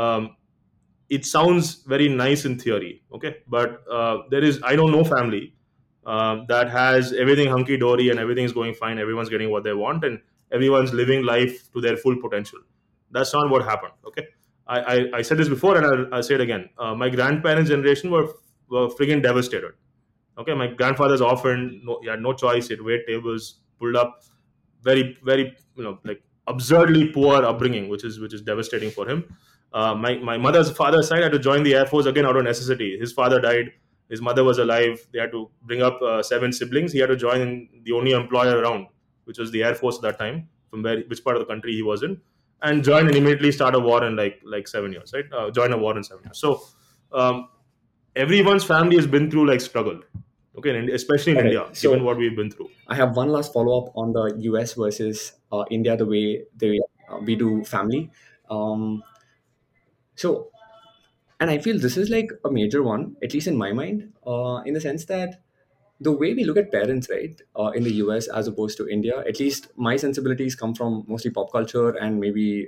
it sounds very nice in theory, okay, but there is I don't know family that has everything hunky dory and everything is going fine, everyone's getting what they want, and everyone's living life to their full potential. That's not what happened, okay. I said this before, and I'll say it again. My grandparents generation were friggin' devastated. Okay, my grandfather's often he had no choice. He had wait tables, pulled up, very like absurdly poor upbringing, which is devastating for him. My mother's father's side had to join the air force again out of necessity. His father died, his mother was alive. They had to bring up seven siblings. He had to join the only employer around, which was the air force at that time, from which part of the country he was in, and join and immediately start a war in like 7 years, right? Join a war in 7 years. So um, everyone's family has been through like struggle, okay, and especially in All India, right. given So what we've been through. I have one last follow up on the US versus India, the way we do family. Um, so, and I feel this is like a major one, at least in my mind, in the sense that the way we look at parents, right, in the US as opposed to India, at least my sensibilities come from mostly pop culture and maybe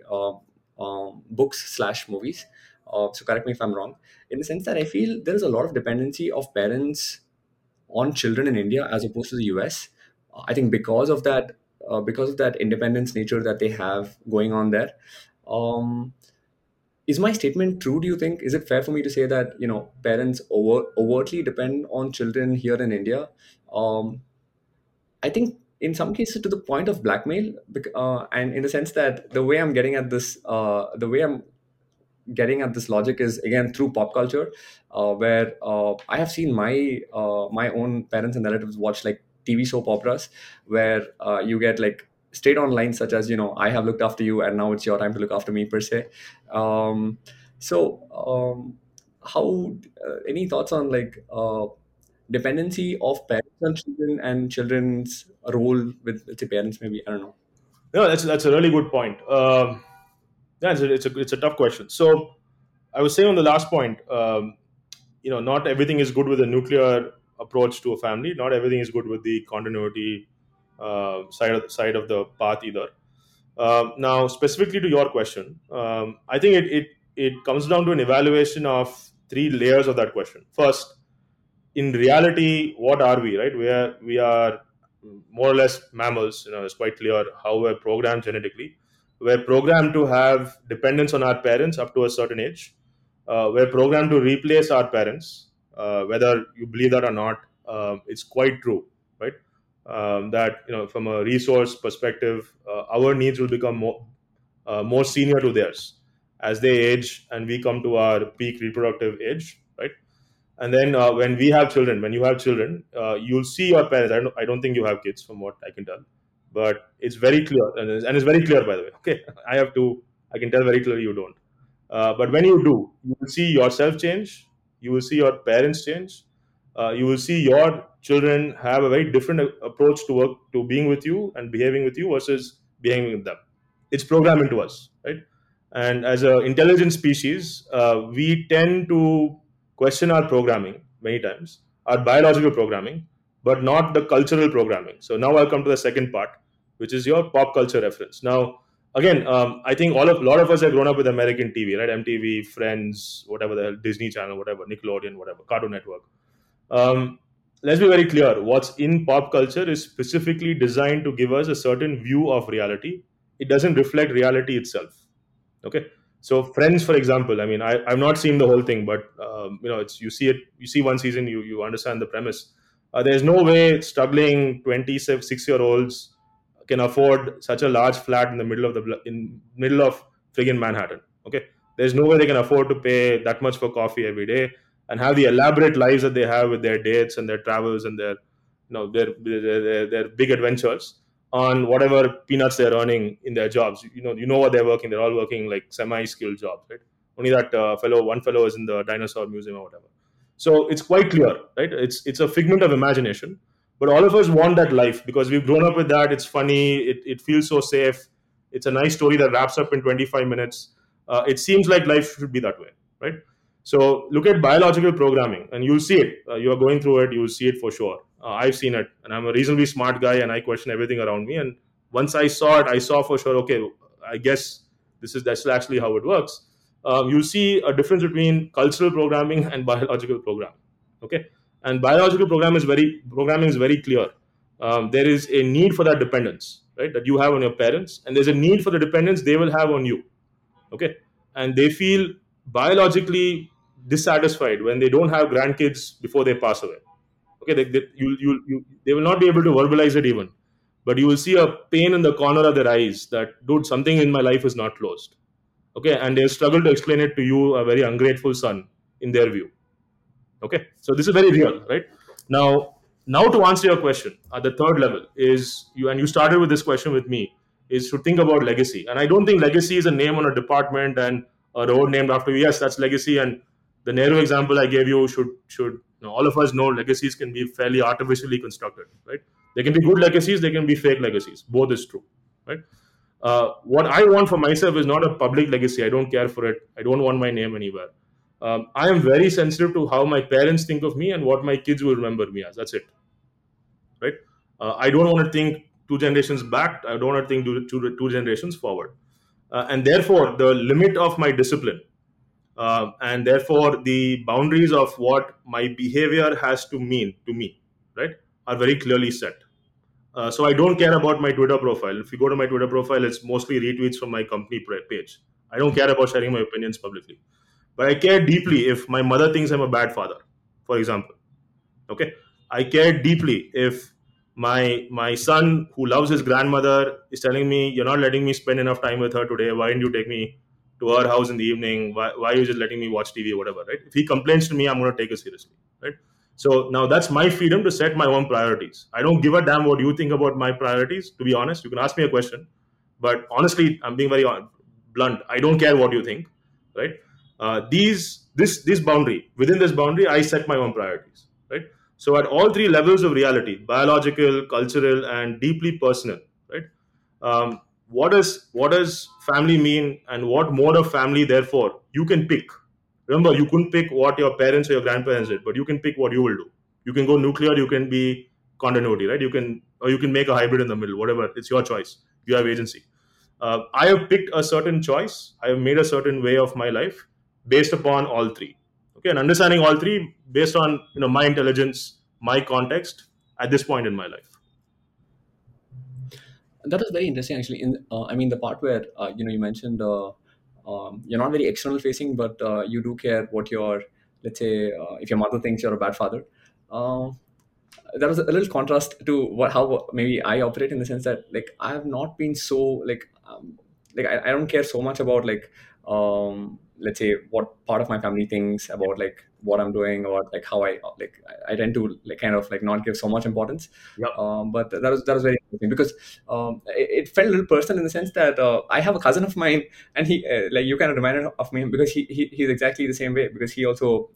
books slash movies. So correct me if I'm wrong. In the sense that I feel there is a lot of dependency of parents on children in India as opposed to the US. I think because of that independence nature that they have going on there. Um, is my statement true? Do you think, is it fair for me to say that parents overtly depend on children here in India? Um, I think in some cases to the point of blackmail, and in the sense that the way I'm getting at this logic is again through pop culture, where I have seen my own parents and relatives watch like TV soap operas, where you get like straight on lines such as, I have looked after you and now it's your time to look after me per se. Um, so how any thoughts on like dependency of parents on children and children's role with, let's say, parents? Maybe, I don't know. No, that's a really good point. Yeah, it's a tough question. So I was saying on the last point, not everything is good with a nuclear approach to a family. Not everything is good with the continuity side of the path either. Now, specifically to your question, I think it comes down to an evaluation of three layers of that question. First, in reality, what are we, right? We are more or less mammals. It's quite clear how we're programmed genetically. We're programmed to have dependence on our parents up to a certain age. We're programmed to replace our parents, whether you believe that or not. It's quite true, right? That from a resource perspective, our needs will become more senior to theirs as they age and we come to our peak reproductive age, right? And then when we have children, when you have children, you'll see your parents. I don't think you have kids, from what I can tell, but it's very clear, and it's very clear, by the way. Okay, I have to. I can tell very clearly you don't. But when you do, you will see yourself change. You will see your parents change. You will see your children have a very different approach to work, to being with you and behaving with you versus behaving with them. It's programmed into us, right? And as an intelligent species, we tend to question our programming many times, our biological programming, but not the cultural programming. So now I'll come to the second part, which is your pop culture reference. Now, again, I think a lot of us have grown up with American TV, right? MTV, Friends, whatever the hell, Disney Channel, whatever, Nickelodeon, whatever, Cartoon Network. Um, let's be very clear. What's in pop culture is specifically designed to give us a certain view of reality. It doesn't reflect reality itself. Okay, so Friends, for example, I mean, I've not seen the whole thing, but it's, you see it, you see one season, you understand the premise. There's no way struggling 26-year-olds can afford such a large flat in the middle of in middle of friggin' Manhattan. Okay, there's no way they can afford to pay that much for coffee every day and have the elaborate lives that they have with their dates and their travels and their their big adventures on whatever peanuts they're earning in their jobs. You know what they're working. They're all working like semi-skilled jobs, right? Only that one fellow is in the dinosaur museum or whatever. So it's quite clear, right? It's a figment of imagination, but all of us want that life because we've grown up with that. It's funny. It feels so safe. It's a nice story that wraps up in 25 minutes. It seems like life should be that way, right? So look at biological programming, and you'll see it. You are going through it. You'll see it for sure. I've seen it, and I'm a reasonably smart guy, and I question everything around me. And once I saw it, I saw for sure. Okay, I guess that's actually how it works. You'll see a difference between cultural programming and biological programming. Okay, and biological programming is very clear. There is a need for that dependence, right, that you have on your parents, and there's a need for the dependence they will have on you. Okay, and they feel biologically dissatisfied when they don't have grandkids before they pass away. Okay, they will not be able to verbalize it even, but you will see a pain in the corner of their eyes that, dude, something in my life is not closed. Okay, and they'll struggle to explain it to you, a very ungrateful son, in their view. Okay, so this is very real, right? Now to answer your question, at the third level is you, and you started with this question with me, is to think about legacy. And I don't think legacy is a name on a department and a road named after you. Yes, that's legacy. And the Nehru example I gave you should all of us know legacies can be fairly artificially constructed, right? They can be good legacies, they can be fake legacies. Both is true, right? What I want for myself is not a public legacy. I don't care for it. I don't want my name anywhere. I am very sensitive to how my parents think of me and what my kids will remember me as. That's it, right? I don't want to think two generations back. I don't want to think two generations forward. And therefore, the limit of my discipline and therefore the boundaries of what my behavior has to mean to me, right, are very clearly set. So I don't care about my Twitter profile. If you go to my Twitter profile, it's mostly retweets from my company page. I don't care about sharing my opinions publicly, but I care deeply if my mother thinks I'm a bad father, for example. Okay, I care deeply if my son who loves his grandmother is telling me, you're not letting me spend enough time with her today. Why didn't you take me to her house in the evening? Why are you just letting me watch TV or whatever, right? If he complains to me, I'm going to take it seriously, right? So now that's my freedom to set my own priorities. I don't give a damn what you think about my priorities. To be honest, you can ask me a question, but honestly, I'm being very blunt. I don't care what you think, right? This boundary, within this boundary, I set my own priorities, right? So at all three levels of reality, biological, cultural, and deeply personal, right? What does family mean, and what mode of family? Therefore, you can pick. Remember, you couldn't pick what your parents or your grandparents did, but you can pick what you will do. You can go nuclear. You can be continuity, right? You can make a hybrid in the middle. Whatever, it's your choice. You have agency. I have picked a certain choice. I have made a certain way of my life based upon all three. Okay, and understanding all three based on my intelligence, my context at this point in my life. That was very interesting, actually. I mean, the part where you mentioned you're not very external facing, but you do care what your, let's say, if your mother thinks you're a bad father. Uh, that was a little contrast to how maybe I operate, in the sense that, like, I have not been so, like I don't care so much about, like, let's say what part of my family thinks about like what I'm doing, or like how I tend to like kind of like not give so much importance. Yeah. But that was very interesting because it felt a little personal in the sense that I have a cousin of mine, and he like you kind of reminded of me because he's exactly the same way, because he also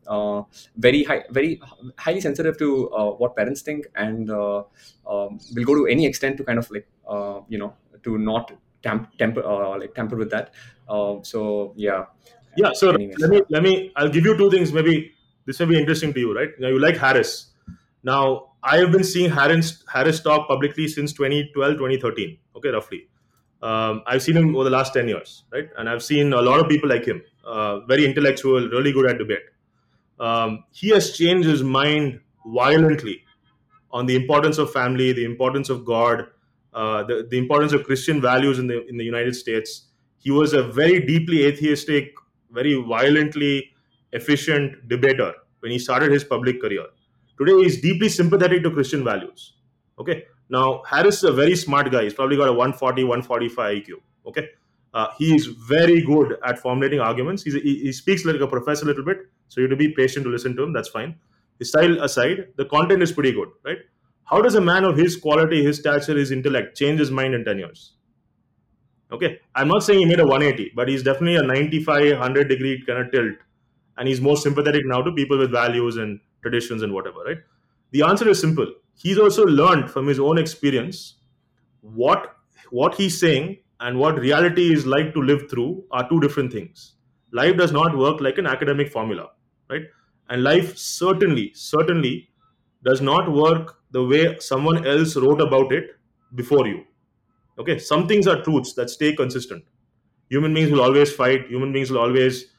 very highly sensitive to what parents think, and will go to any extent to kind of like to not tamper with that. So yeah. Yeah. So Anyways, I'll give you two things. Maybe this may be interesting to you, right? Now you like Harris. Now I have been seeing Harris talk publicly since 2012, 2013. Okay, roughly. I've seen him over the last 10 years, right? And I've seen a lot of people like him, very intellectual, really good at debate. He has changed his mind violently on the importance of family, the importance of God, the importance of Christian values in the United States. He was a very deeply atheistic, very violently efficient debater when he started his public career. Today, he's deeply sympathetic to Christian values. Okay. Now, Harris is a very smart guy. He's probably got a 140, 145 IQ. Okay. He is very good at formulating arguments. He speaks like a professor a little bit, so you have to be patient to listen to him. That's fine. His style aside, the content is pretty good, right? How does a man of his quality, his stature, his intellect change his mind in 10 years? Okay. I'm not saying he made a 180, but he's definitely a 95, 100-degree kind of tilt. And he's more sympathetic now to people with values and traditions and whatever, right? The answer is simple. He's also learned from his own experience what what he's saying and what reality is like to live through are two different things. Life does not work like an academic formula, right? And life certainly does not work the way someone else wrote about it before you. Okay, some things are truths that stay consistent. Human beings will always fight. Human beings will always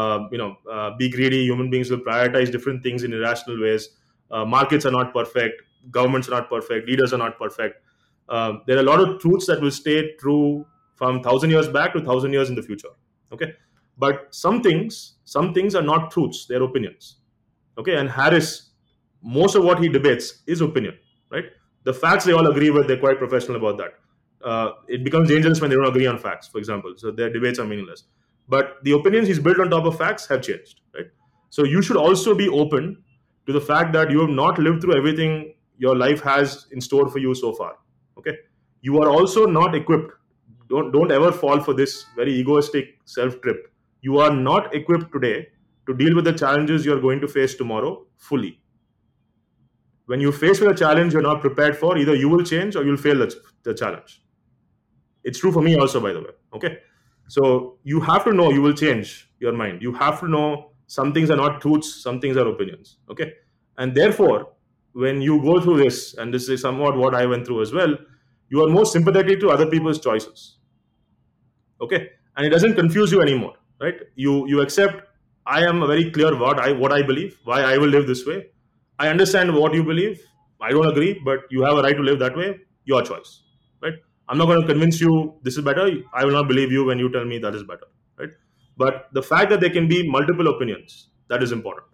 be greedy. Human beings will prioritize different things in irrational ways. Markets are not perfect. Governments are not perfect. Leaders are not perfect. There are a lot of truths that will stay true from 1,000 years back to 1,000 years in the future. Okay, but some things are not truths, they're opinions. Okay, and Harris, most of what he debates is opinion, right? The facts they all agree with, they're quite professional about that. It becomes dangerous when they don't agree on facts, for example, so their debates are meaningless. But the opinions he's built on top of facts have changed, right? So you should also be open to the fact that you have not lived through everything your life has in store for you so far. Okay, you are also not equipped. Don't ever fall for this very egoistic self trip. You are not equipped today to deal with the challenges you're going to face tomorrow fully. When you face with a challenge you're not prepared for, either you will change or you'll fail the challenge. It's true for me also, by the way. Okay, so you have to know you will change your mind. You have to know some things are not truths, some things are opinions. Okay, and therefore, when you go through this, and this is somewhat what I went through as well, you are more sympathetic to other people's choices. Okay, and it doesn't confuse you anymore, right? You accept, I am a very clear what I believe, why I will live this way. I understand what you believe. I don't agree, but you have a right to live that way. Your choice, right? I'm not going to convince you this is better. I will not believe you when you tell me that is better, right? But the fact that there can be multiple opinions, that is important.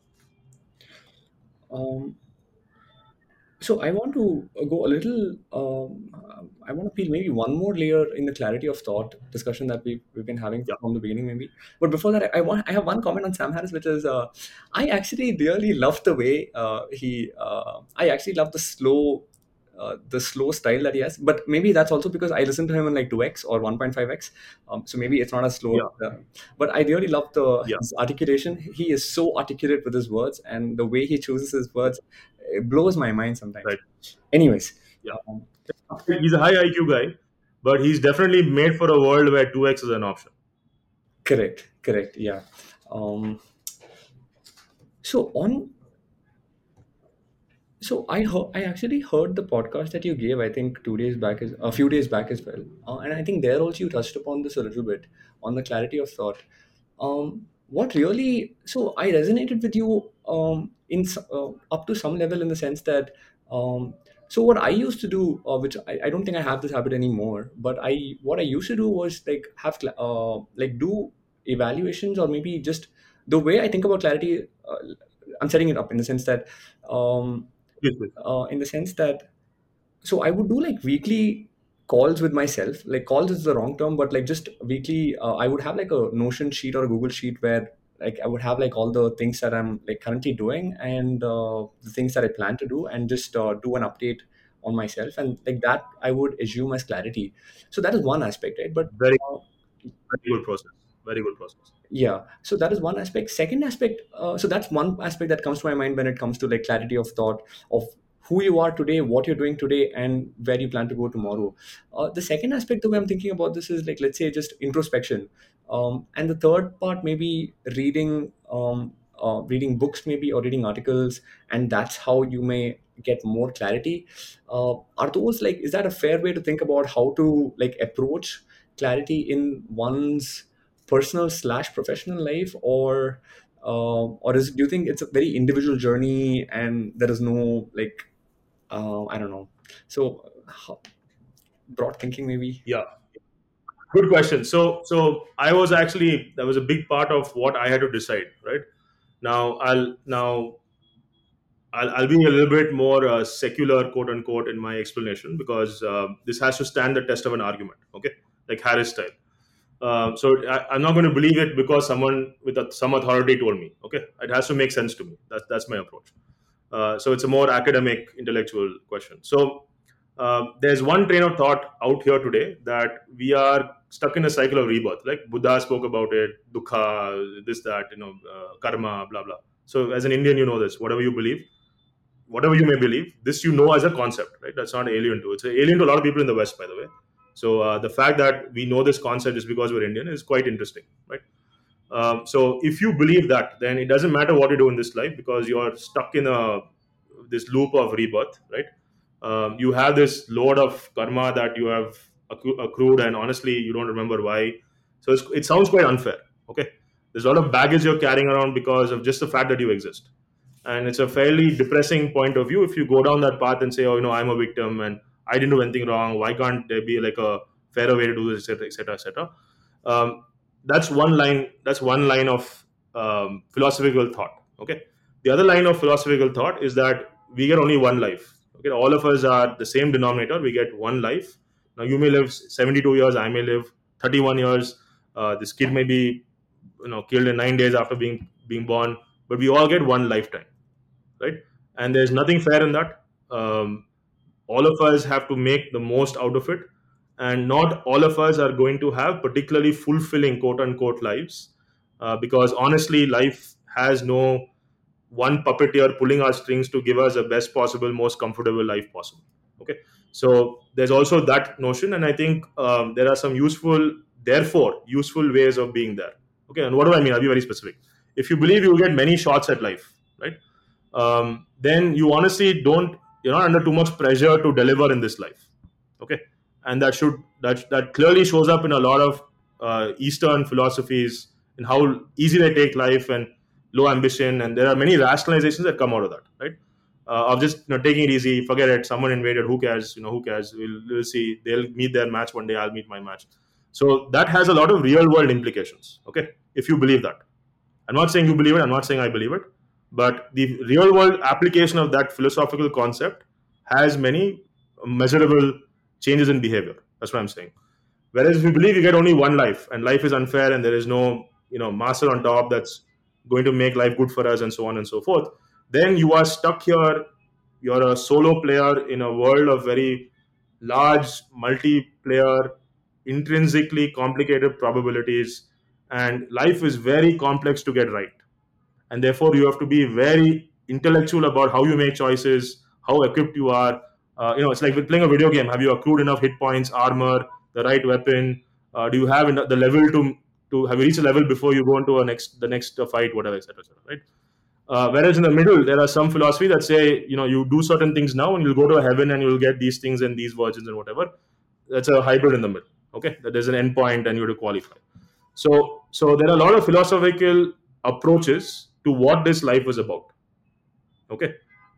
um, so I want to go a little. I want to peel maybe one more layer in the clarity of thought discussion that we've been having Yeah. from the beginning, maybe. But before that, I have one comment on Sam Harris, which is I actually really love the way he. I actually love the slow style that he has. But maybe that's also because I listen to him in like 2x or 1.5x. So maybe it's not as slow. Yeah. But I really love Yeah. his articulation. He is so articulate with his words, and the way he chooses his words, it blows my mind sometimes. Right. Anyways, Yeah. um, He's a high IQ guy, but he's definitely made for a world where 2x is an option. correct, yeah. Um, so on So I actually heard the podcast that you gave. I think 2 days back, is a few days back as well, and I think there also you touched upon this a little bit on the clarity of thought. What really? So I resonated with you up to some level, in the sense that so what I used to do, which I don't think I have this habit anymore, but I what I used to do was like like do evaluations, or maybe just the way I think about clarity. I'm setting it up in the sense that. Um, Yes, yes. in the sense that so I would do like weekly calls with myself. Like calls is the wrong term, but like just weekly, I would have like a Notion sheet or a Google sheet where like I would have like all the things that I'm like currently doing, and the things that I plan to do, and just do an update on myself, and like that I would assume as clarity. So that is one aspect, right? But Very, uh, very good process. Very good process. yeah, so that is one aspect. Second aspect, so that's one aspect that comes to my mind when it comes to like clarity of thought, of who you are today, what you're doing today, and where you plan to go tomorrow. The second aspect, the way I'm thinking about this, is like, let's say, just introspection. And the third part, maybe reading books, maybe, or reading articles, and that's how you may get more clarity. Are those like, is that a fair way to think about how to like approach clarity in one's personal slash professional life, or is, do you think it's a very individual journey and there is no like, I don't know, so broad thinking maybe? Yeah, good question. So I was actually, that was a big part of what I had to decide. Right now, I'll be a little bit more secular, quote unquote, in my explanation, because this has to stand the test of an argument. Okay, like Harris style. I'm not going to believe it because someone with some authority told me. Okay, it has to make sense to me. That's my approach. So it's a more academic, intellectual question. So there's one train of thought out here today that we are stuck in a cycle of rebirth. Like Buddha spoke about it, dukkha, this, that, karma, blah blah. So as an Indian, you know this. Whatever you may believe, this you know as a concept, right? That's not alien to. It's alien to a lot of people in the West, by the way. So the fact that we know this concept just because we're Indian is quite interesting, right? So if you believe that, then it doesn't matter what you do in this life, because you're stuck in a this loop of rebirth, right? You have this load of karma that you have accrued, and honestly, you don't remember why. So it sounds quite unfair. Okay, there's a lot of baggage you're carrying around because of just the fact that you exist, and it's a fairly depressing point of view if you go down that path and say, oh, I'm a victim and I didn't do anything wrong. Why can't there be like a fairer way to do this, etc., etc., etc. Um, that's one line of philosophical thought. Okay, the other line of philosophical thought is that we get only one life. Okay, all of us are the same denominator. We get one life. Now you may live 72 years, I may live 31 years. This kid may be killed in 9 days after being born, but we all get one lifetime, right? And there's nothing fair in that. All of us have to make the most out of it, and not all of us are going to have particularly fulfilling, quote unquote, lives, because honestly, life has no one puppeteer pulling our strings to give us the best possible, most comfortable life possible. Okay, so there's also that notion, and I think there are some useful ways of being there. Okay, and what do I mean? I'll be very specific. If you believe you will get many shots at life, right, then you honestly don't, you're not under too much pressure to deliver in this life. Okay, and that clearly shows up in a lot of Eastern philosophies, in how easy they take life and low ambition, and there are many rationalizations that come out of that, right? Of just taking it easy, forget it, someone invaded, who cares, who cares, we'll see, they'll meet their match one day, I'll meet my match. So that has a lot of real world implications. Okay, if you believe that, I'm not saying you believe it, I'm not saying I believe it, but the real world application of that philosophical concept has many measurable changes in behavior. That's what I'm saying. Whereas if you believe you get only one life and life is unfair and there is no master on top that's going to make life good for us and so on and so forth, then you are stuck here. You're a solo player in a world of very large multiplayer, intrinsically complicated probabilities, and life is very complex to get right, and therefore you have to be very intellectual about how you make choices, how equipped you are. It's like with playing a video game. Have you accrued enough hit points, armor, the right weapon? Do you have the level to have you reached a level before you go into the next fight, whatever, etc., etc., right? Whereas in the middle, there are some philosophy that say, you do certain things now and you'll go to heaven and you'll get these things and these virgins and whatever. That's a hybrid in the middle. Okay, that there's an end point and you have to qualify. So there are a lot of philosophical approaches to what this life is about. Okay,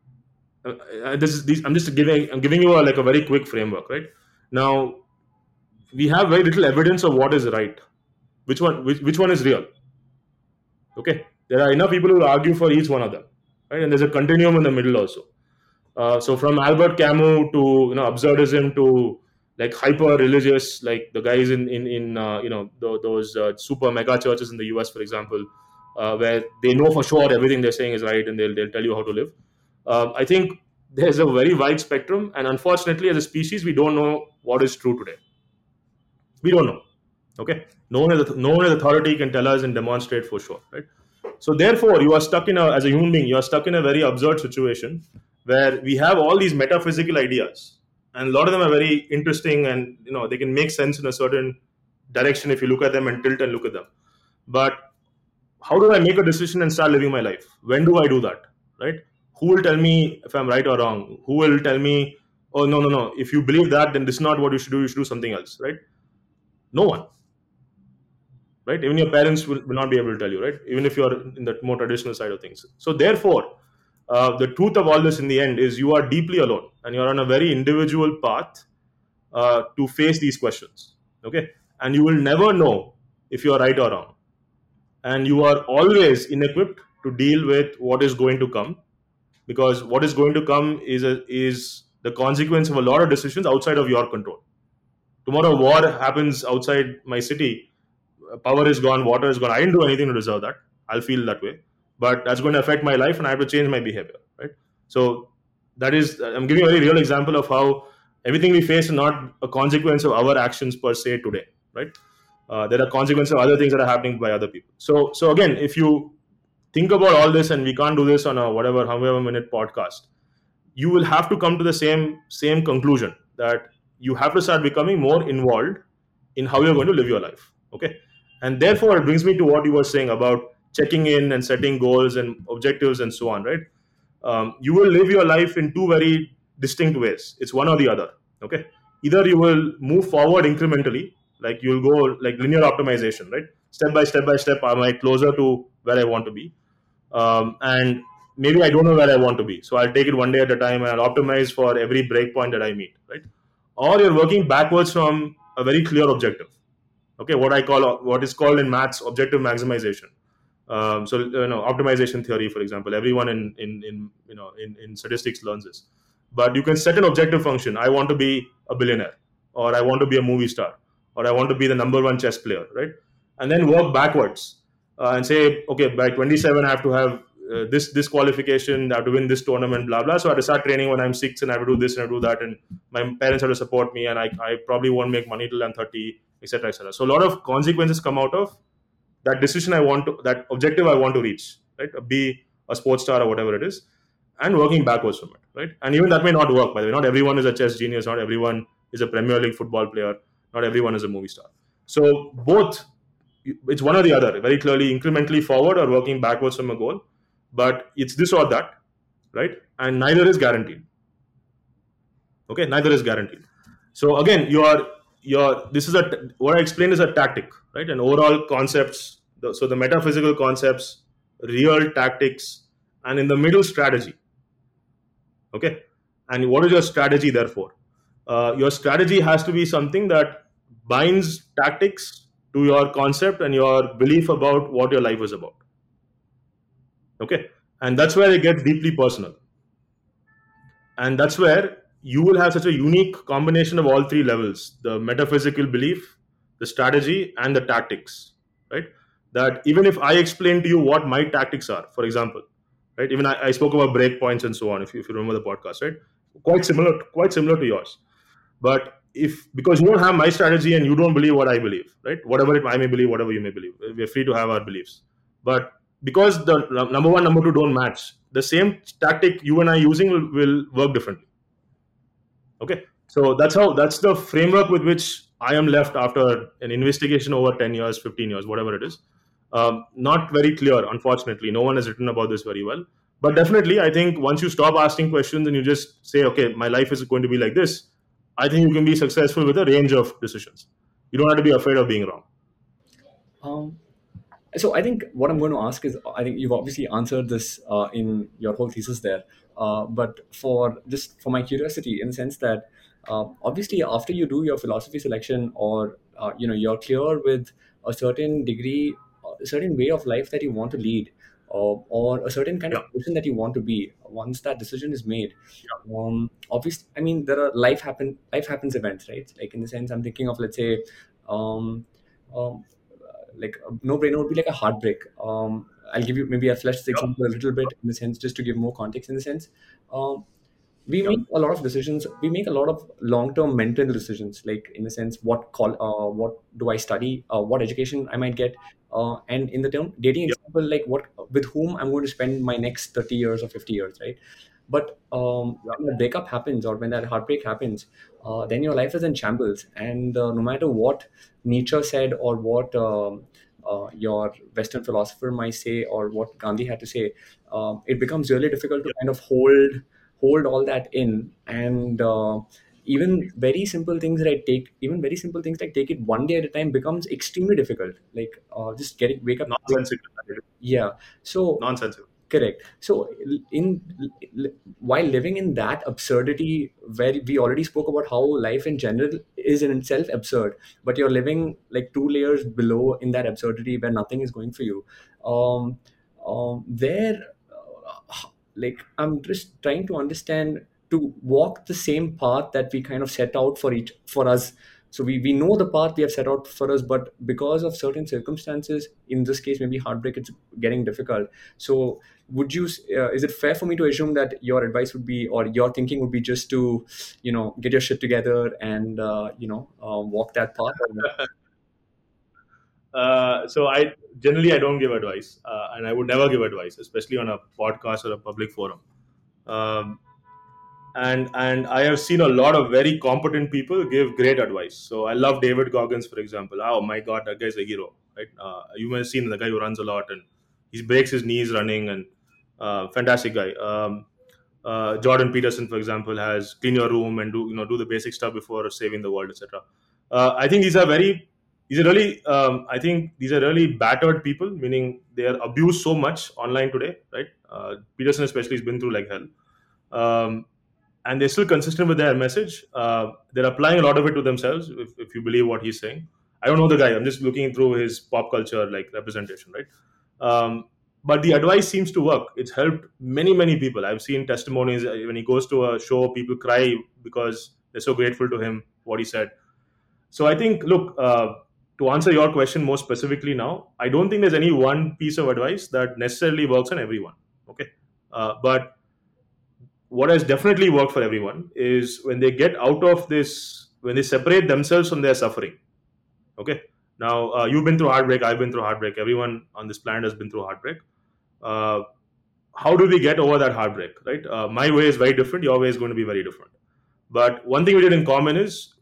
I'm giving you like a very quick framework, right? Now we have very little evidence of what is right, which one is real. Okay, there are enough people who argue for each one of them, right? And there's a continuum in the middle also. So from Albert Camus to absurdism to, like hyper religious, like the guys in those super mega churches in the US, for example, where they know for sure everything they're saying is right, and they'll tell you how to live. I think there's a very wide spectrum, and unfortunately, as a species, we don't know what is true today. We don't know. Okay, no one with authority can tell us and demonstrate for sure, right? So therefore, you are stuck in a as a human being, you are stuck in a very absurd situation where we have all these metaphysical ideas, and a lot of them are very interesting, and they can make sense in a certain direction if you look at them and tilt and look at them. But how do I make a decision and start living my life? When do I do that? Right? Who will tell me if I'm right or wrong? Who will tell me, oh no, no, no, if you believe that, then this is not what you should do. You should do something else, right? No one, right? Even your parents will not be able to tell you, right? Even if you're in the more traditional side of things. So therefore, the truth of all this in the end is you are deeply alone, and you're on a very individual path to face these questions. Okay, and you will never know if you are right or wrong, and you are always inequipped to deal with what is going to come, because what is going to come is the consequence of a lot of decisions outside of your control. Tomorrow war happens outside my city, power is gone, water is gone, I didn't do anything to deserve that. I'll feel that way, but that's going to affect my life, and I have to change my behavior, right? So that is, I'm giving a very real example of how everything we face is not a consequence of our actions per se today, right? There are consequences of other things that are happening by other people. So again, if you think about all this, and we can't do this on a whatever however minute podcast, you will have to come to the same conclusion, that you have to start becoming more involved in how you're going to live your life. Okay, and therefore it brings me to what you were saying about checking in and setting goals and objectives and so on, right? You will live your life in two very distinct ways. It's one or the other. Okay, either you will move forward incrementally, like you'll go like linear optimization, right? Step by step by step, am I closer to where I want to be? And maybe I don't know where I want to be, so I'll take it one day at a time, and I'll optimize for every breakpoint that I meet, right? Or you're working backwards from a very clear objective. Okay, what is called in maths objective maximization. So optimization theory, for example, everyone in statistics learns this. But you can set an objective function. I want to be a billionaire, or I want to be a movie star, or I want to be the number one chess player, right? And then work backwards, and say, okay, by 27 I have to have this qualification, I have to win this tournament, blah blah. So I have to start training when I'm 6, and I have to do this and I have to do that, and my parents have to support me, and I probably won't make money till I'm 30, etc., etc. So a lot of consequences come out of that decision that objective I want to reach, right? Be a sports star or whatever it is, and working backwards from it, right? And even that may not work, by the way. Not everyone is a chess genius, not everyone is a Premier League football player, not everyone is a movie star. So both, it's one or the other, very clearly incrementally forward or working backwards from a goal, but it's this or that, right? And neither is guaranteed. Okay, neither is guaranteed. So again, your this is what I explained is a tactic, right? And overall concepts. So the metaphysical concepts, real tactics, and in the middle, strategy. Okay, and what is your strategy? Therefore, your strategy has to be something that binds tactics to your concept and your belief about what your life is about. Okay, and that's where it gets deeply personal, and that's where you will have such a unique combination of all three levels: the metaphysical belief, the strategy, and the tactics, right? That even if I explain to you what my tactics are, for example, right? Even I spoke about breakpoints and so on, if you remember the podcast, right? Quite similar to yours. But if, because you don't have my strategy and you don't believe what I believe, right? Whatever I may believe, whatever you may believe, we're free to have our beliefs. But because the number one, number two don't match, the same tactic you and I using will work differently. Okay, so that's the framework with which I am left after an investigation over 10 years, 15 years, whatever it is. Not very clear, unfortunately. No one has written about this very well. But definitely, I think once you stop asking questions and you just say, okay, my life is going to be like this, I think you can be successful with a range of decisions. You don't have to be afraid of being wrong. Um, so I think what I'm going to ask is, I think you've obviously answered this in your whole thesis there, but for my curiosity, in the sense that obviously after you do your philosophy selection, or you're clear with a certain degree, a certain way of life that you want to lead, or a certain kind Yeah. of person that you want to be. once that decision is made, obviously, I mean, there are life happens events, right? Like, in the sense, I'm thinking of, let's say, um, um, like a no-brainer would be like a heartbreak. I'll give you, maybe I flesh this Yeah, example a little bit in the sense, just to give more context. In the sense, um, we yeah, make a lot of decisions. We make a lot of long-term mental decisions, like, in the sense, what do I study, what education I might get, and in the term dating yeah, example, like, what with whom I'm going to spend my next 30 years or 50 years, right? But yeah. when that breakup happens, or when that heartbreak happens, then your life is in shambles. And no matter what Nietzsche said, or what your Western philosopher might say, or what Gandhi had to say, it becomes really difficult to Yeah. kind of hold all that in. And even very simple things, like take it one day at a time, becomes extremely difficult. Like, just getting wake up. Nonsensical. Yeah. So, Nonsensical. correct. So, in while living in that absurdity, where we already spoke about how life in general is in itself absurd, but you're living like two layers below in that absurdity, where nothing is going for you. Um, there, like, I'm just trying to understand, to walk the same path that we kind of set out for us. So we know the path we have set out for us, but because of certain circumstances, in this case maybe heartbreak, it's getting difficult. So, is it fair for me to assume that your advice would be, or your thinking would be, just to, get your shit together and, walk that path? So I don't give advice, and I would never give advice, especially on a podcast or a public forum. Um, and I have seen a lot of very competent people give great advice. So I love David Goggins, for example. Oh my God, that guy's a hero, right? You may have seen the guy who runs a lot and he breaks his knees running, and fantastic guy. Jordan Peterson, for example, has clean your room and do the basic stuff before saving the world, etc. I think these are really I think these are really battered people, meaning they are abused so much online today, right? Peterson especially has been through like hell. Um, and they're still consistent with their message. They're applying a lot of it to themselves, if you believe what he's saying. I don't know the guy. I'm just looking through his pop culture like representation, right? Um, but the advice seems to work. It's helped many people. I've seen testimonies when he goes to a show, people cry because they're so grateful to him what he said. So I think, look, to answer your question more specifically now, I don't think there's any one piece of advice that necessarily works on everyone. Okay, but what has definitely worked for everyone is when they get out of this, when they separate themselves from their suffering. Okay, now you've been through heartbreak, I've been through heartbreak, everyone on this planet has been through heartbreak. uh, how do we get over that heartbreak, right? My way is very different, your way is going to be very different, but one thing we did in common is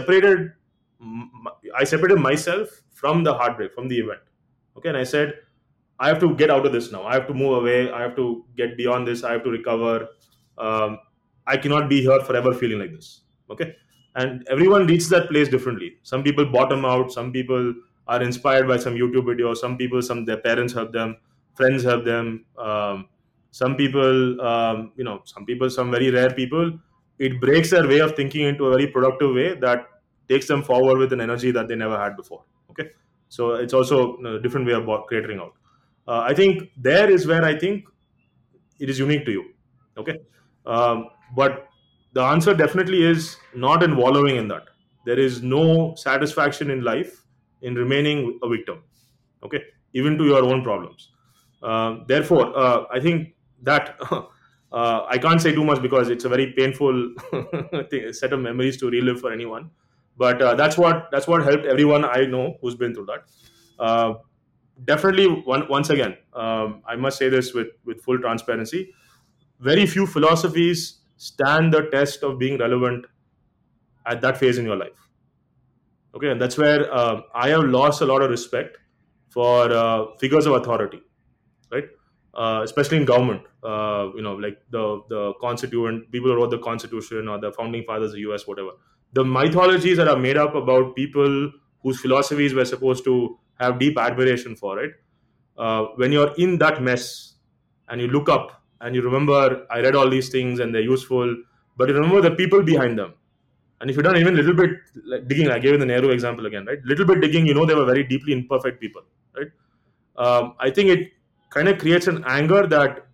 I separated myself from the heartbreak, from the event. Okay, and I said, I have to get out of this now. I have to move away. I have to get beyond this. I have to recover. Um, I cannot be here forever feeling like this. Okay. And everyone reaches that place differently. Some people bottom out. Some people are inspired by some YouTube video. Some people, their parents help them, friends help them. Some people, some very rare people, it breaks their way of thinking into a very productive way that takes them forward with an energy that they never had before. Okay. So it's also a different way of catering out. I think there is where I think it is unique to you. Okay, but the answer definitely is not in wallowing in that. There is no satisfaction in life in remaining a victim. Okay, even to your own problems. Therefore, I think that I can't say too much because it's a very painful set of memories to relive for anyone. But that's what helped everyone I know who's been through that. Uh, Definitely, once again, I must say this with full transparency. Very few philosophies stand the test of being relevant at that phase in your life. Okay, and that's where I have lost a lot of respect for figures of authority, right? Especially in government, like the constituent people who wrote the Constitution or the founding fathers of the U.S., whatever. The mythologies that are made up about people whose philosophies we're supposed to have deep admiration for, right? When you're in that mess and you look up and you remember, I read all these things and they're useful, but you remember the people behind them. And if you've done even a little bit like digging, I gave you the Nehru example again, right? Little bit digging, they were very deeply imperfect people, right? I think it kind of creates an anger that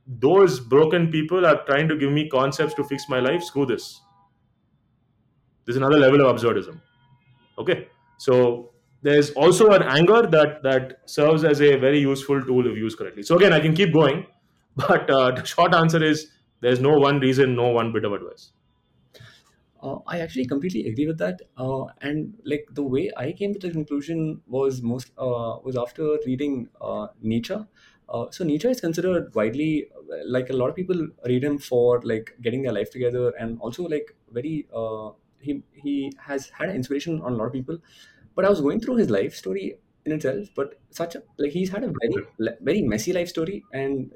those broken people are trying to give me concepts to fix my life. Screw this. There's another level of absurdism. Okay, so there's also an anger that serves as a very useful tool if used correctly. So again, I can keep going, but the short answer is there's no one reason, no one bit of advice. I actually completely agree with that. And like the way I came to the conclusion was after reading Nietzsche. So Nietzsche is considered widely, like a lot of people read him for like getting their life together, and also like very he has had an inspiration on a lot of people. But I was going through his life story in itself, but such a like he's had a very messy life story, and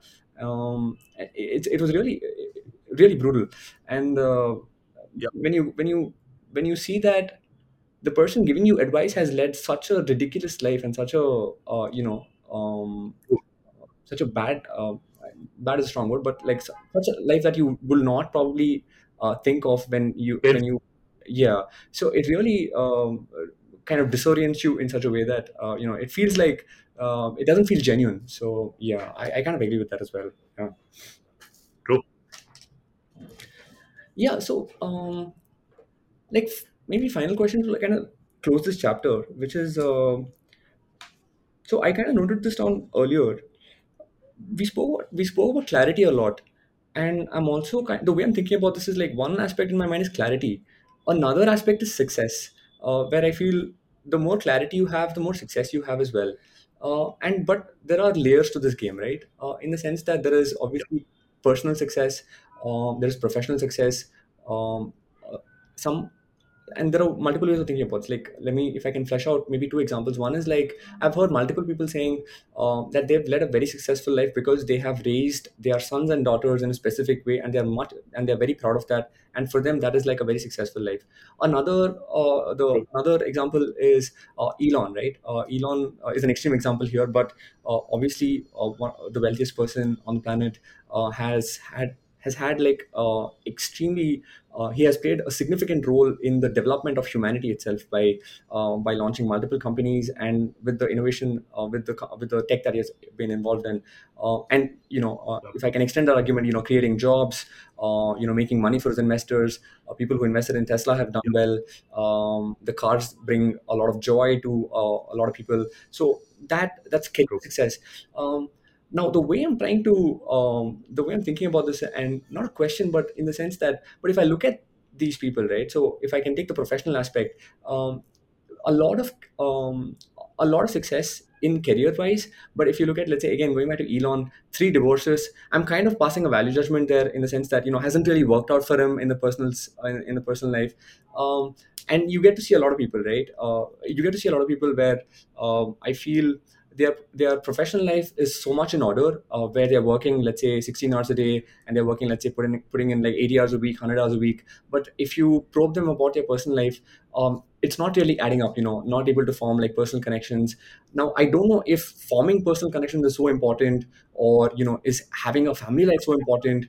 it was really brutal. And Yeah, when you see that the person giving you advice has led such a ridiculous life and such a such a bad is a strong word, but like such a life that you will not probably think of painful. yeah. So it really kind of disorients you in such a way that it feels like it doesn't feel genuine. So yeah, I kind of agree with that as well. Yeah. True. Yeah. So like maybe final question to like kind of close this chapter, which is so I kind of noted this down earlier. We spoke about clarity a lot, and I'm also the way I'm thinking about this is like one aspect in my mind is clarity, another aspect is success, where I feel the more clarity you have, the more success you have as well. And but there are layers to this game, right? In the sense that there is obviously personal success, there's professional success, um, uh, some and there are multiple ways of thinking about it. Like, let me, if I can flesh out maybe two examples. One is like I've heard multiple people saying that they've led a very successful life because they have raised their sons and daughters in a specific way, and they're very proud of that. And for them, that is like a very successful life. The True. another example is Elon, right? Elon is an extreme example here, but obviously, the wealthiest person on the planet has had like extremely he has played a significant role in the development of humanity itself by launching multiple companies, and with the innovation with the tech that he has been involved in, and if I can extend that argument, creating jobs, making money for his investors. People who invested in Tesla have done Yeah, well. The cars bring a lot of joy to a lot of people. So that's career true. success. Now the way I'm thinking about this, and not a question, but in the sense that, but if I look at these people, right? So if I can take the professional aspect, um, a lot of um, a lot of success in career wise. But if you look at, let's say, again going back to Elon, three divorces, I'm kind of passing a value judgment there, in the sense that hasn't really worked out for him in the personal life. And you get to see a lot of people, right? You get to see a lot of people where I feel their professional life is so much in order, where they're working, let's say, 16 hours a day, and they're working, let's say, putting in like 80 hours a week, 100 hours a week. But if you probe them about their personal life, it's not really adding up, not able to form like personal connections. Now I don't know if forming personal connections is so important, or is having a family life so important.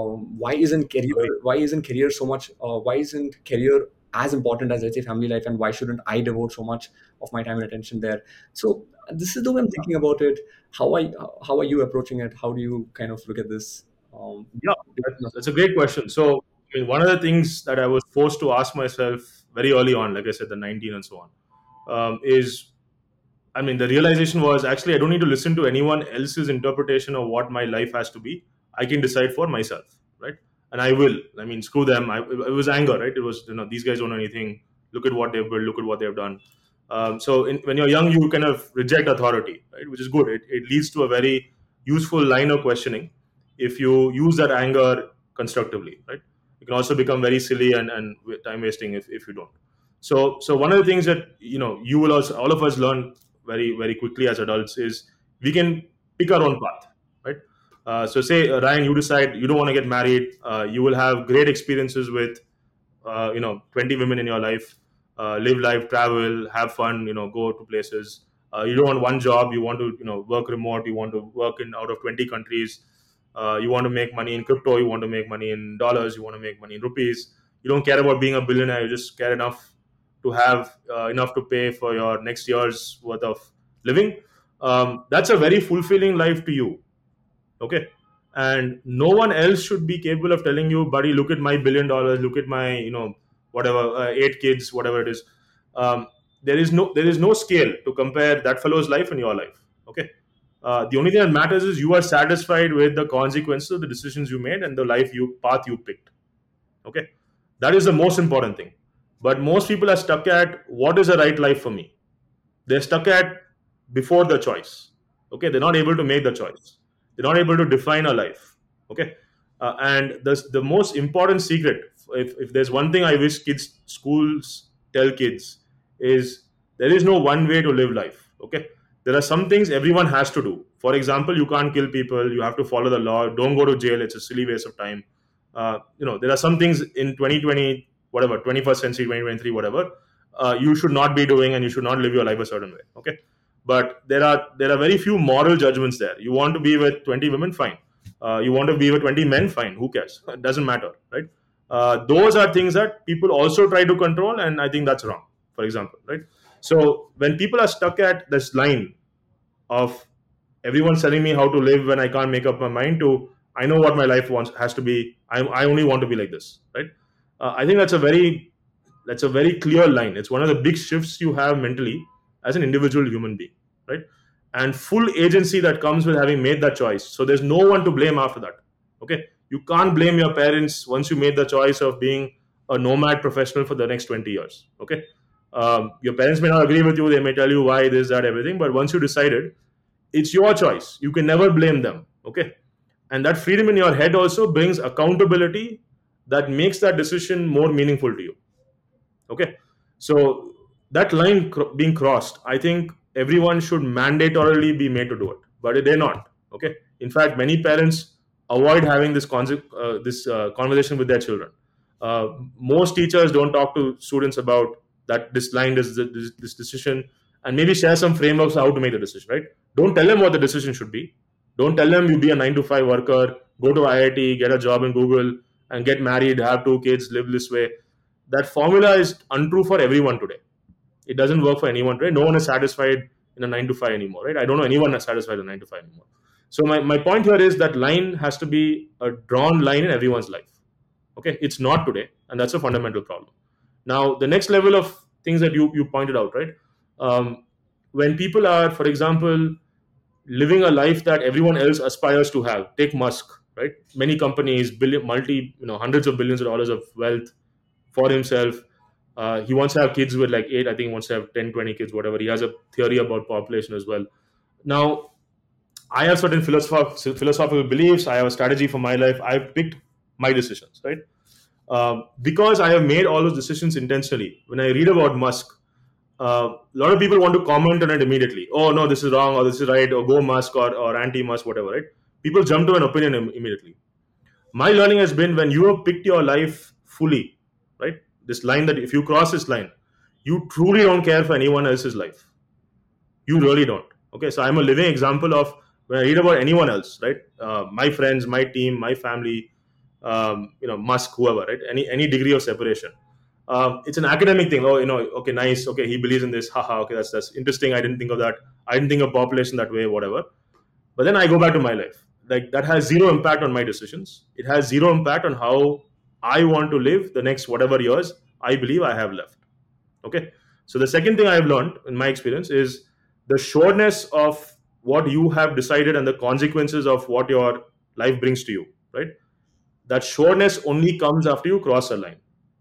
Agree. Why isn't career so much why isn't career as important as, let's say, family life, and why shouldn't I devote so much of my time and attention there? So this is the way I'm thinking about it. How are you approaching it? How do you kind of look at this? um, Yeah, that's a great question. So, I mean, one of the things that I was forced to ask myself very early on, like I said, the 19 and so on, is, I mean, the realization was actually I don't need to listen to anyone else's interpretation of what my life has to be. I can decide for myself, right? And I will. I mean, screw them. It was anger, right? It was, these guys don't know anything. Look at what they've built. Look at what they've done. When you're young, you kind of reject authority, right? Which is good. It leads to a very useful line of questioning if you use that anger constructively, right? You can also become very silly and time wasting if you don't. So one of the things that you will also, all of us learn very very quickly as adults, is we can pick our own path, right? So say, Ryan, you decide you don't want to get married. You will have great experiences with 20 women in your life. Live life, travel, have fun, go to places. You don't want one job. You want to work remote. You want to work in out of 20 countries. You want to make money in crypto. You want to make money in dollars. You want to make money in rupees. You don't care about being a billionaire. You just care enough to have enough to pay for your next year's worth of living. That's a very fulfilling life to you. Okay. and no one else should be capable of telling you, buddy, look at my $1 billion, look at my, whatever, 8 kids, whatever it is. um, there is no scale to compare that fellow's life and your life. Okay. The only thing that matters is you are satisfied with the consequences of the decisions you made and the path you picked. Okay. That is the most important thing. But most people are stuck at what is the right life for me. They're stuck at before the choice. Okay. They're not able to make the choice. They're not able to define a life. Okay. And the most important secret, if there's one thing I wish schools tell kids, is there is no one way to live life. Okay. There are some things everyone has to do. For example, you can't kill people. You have to follow the law. Don't go to jail. It's a silly waste of time. There are some things in 2020, whatever, 21st century, 2023, whatever, you should not be doing, and you should not live your life a certain way. Okay. But there are very few moral judgments there. You want to be with 20 women, fine. You want to be with 20 men, fine. Who cares? It doesn't matter, right? Those are things that people also try to control, and I think that's wrong, for example, right? So when people are stuck at this line of everyone's telling me how to live when I can't make up my mind to, I know what my life wants has to be. I only want to be like this, right? I think that's a very clear line. It's one of the big shifts you have mentally as an individual human being, right? And full agency that comes with having made that choice. So there's no one to blame after that. Okay, you can't blame your parents once you made the choice of being a nomad professional for the next 20 years. Okay. Your parents may not agree with you. They may tell you why this, that, everything. But once you decided, it's your choice. You can never blame them. Okay. And that freedom in your head also brings accountability that makes that decision more meaningful to you. Okay. So that line being crossed, I think everyone should mandatorily be made to do it, but they're not. Okay. In fact, many parents avoid having this conversation with their children. Most teachers don't talk to students about that this line is this decision, and maybe share some frameworks how to make the decision. Right? Don't tell them what the decision should be. Don't tell them you be a 9 to 5 worker, go to IIT, get a job in Google, and get married, have 2 kids, live this way. That formula is untrue for everyone today. It doesn't work for anyone today. No one is satisfied in a 9 to 5 anymore, right? I don't know anyone that's satisfied in 9 to 5 anymore. So my point here is that line has to be a drawn line in everyone's life. Okay, it's not today, and that's a fundamental problem. Now, the next level of things that you pointed out, right? Um, when people are, for example, living a life that everyone else aspires to have. Take Musk, right? Many companies, hundreds of billions of dollars of wealth for himself. He wants to have kids with like 8, I think he wants to have 10, 20 kids, whatever. He has a theory about population as well. Now, I have certain philosophical beliefs. I have a strategy for my life. I've picked my decisions, right? Because I have made all those decisions intentionally. When I read about Musk, a lot of people want to comment on it immediately. Oh, no, this is wrong, or this is right, or go Musk, or anti Musk, whatever, right? People jump to an opinion immediately. My learning has been when you have picked your life fully, right? This line that if you cross this line, you truly don't care for anyone else's life. You really don't. Okay, so I'm a living example of when I read about anyone else, right? My friends, my team, my family, Musk, whoever, right? Any degree of separation. It's an academic thing. Oh, okay, nice. Okay, he believes in this. Haha. Okay, that's interesting. I didn't think of that. I didn't think of population that way. Whatever. But then I go back to my life. Like that has zero impact on my decisions. It has zero impact on how I want to live the next whatever years I believe I have left. Okay. So the second thing I have learned in my experience is the sureness of what you have decided and the consequences of what your life brings to you. Right. That sureness only comes after you cross a line.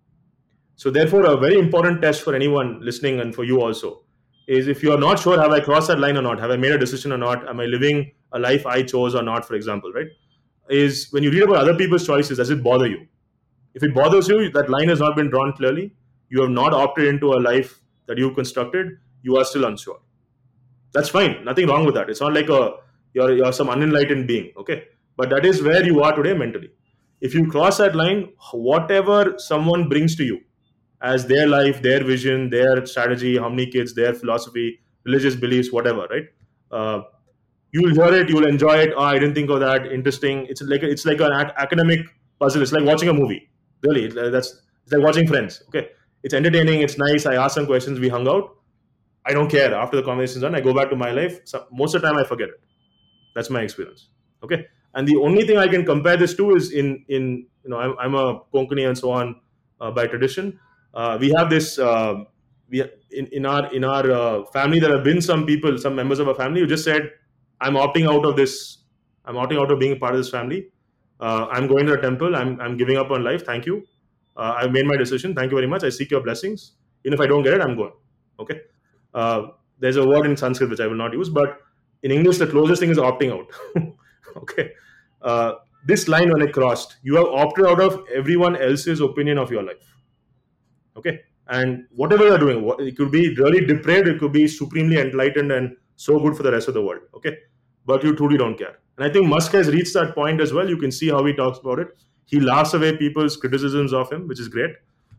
So therefore, a very important test for anyone listening and for you also is if you are not sure, have I crossed that line or not? Have I made a decision or not? Am I living a life I chose or not, for example, right? Is when you read about other people's choices, does it bother you? If it bothers you, that line has not been drawn clearly, you have not opted into a life that you've constructed, you are still unsure. That's fine. Nothing wrong with that. It's not like you're some unenlightened being, okay? But that is where you are today mentally. If you cross that line, whatever someone brings to you, as their life, their vision, their strategy, how many kids, their philosophy, religious beliefs, whatever, right? You'll hear it, you'll enjoy it. Oh, I didn't think of that. Interesting. It's like an academic puzzle. It's like watching a movie. Really, it's like watching Friends. Okay, it's entertaining. It's nice. I asked some questions. We hung out. I don't care. After the conversation's done, I go back to my life. So most of the time, I forget it. That's my experience. Okay, And the only thing I can compare this to is in I'm a Konkani and so on by tradition. We have this we in our family there have been some people, some members of our family who just said, I'm opting out of this. I'm opting out of being a part of this family. I'm going to the temple. I'm giving up on life. Thank you. I've made my decision. Thank you very much. I seek your blessings. Even if I don't get it, I'm going. Okay. Uh, there's a word in Sanskrit which I will not use, but in English, the closest thing is opting out. Okay. Uh, this line when it crossed, you have opted out of everyone else's opinion of your life. Okay. And whatever you're doing, it could be really depraved, it could be supremely enlightened and so good for the rest of the world. Okay. But you truly don't care. And I think Musk has reached that point as well. You can see how he talks about it. He laughs away people's criticisms of him, which is great.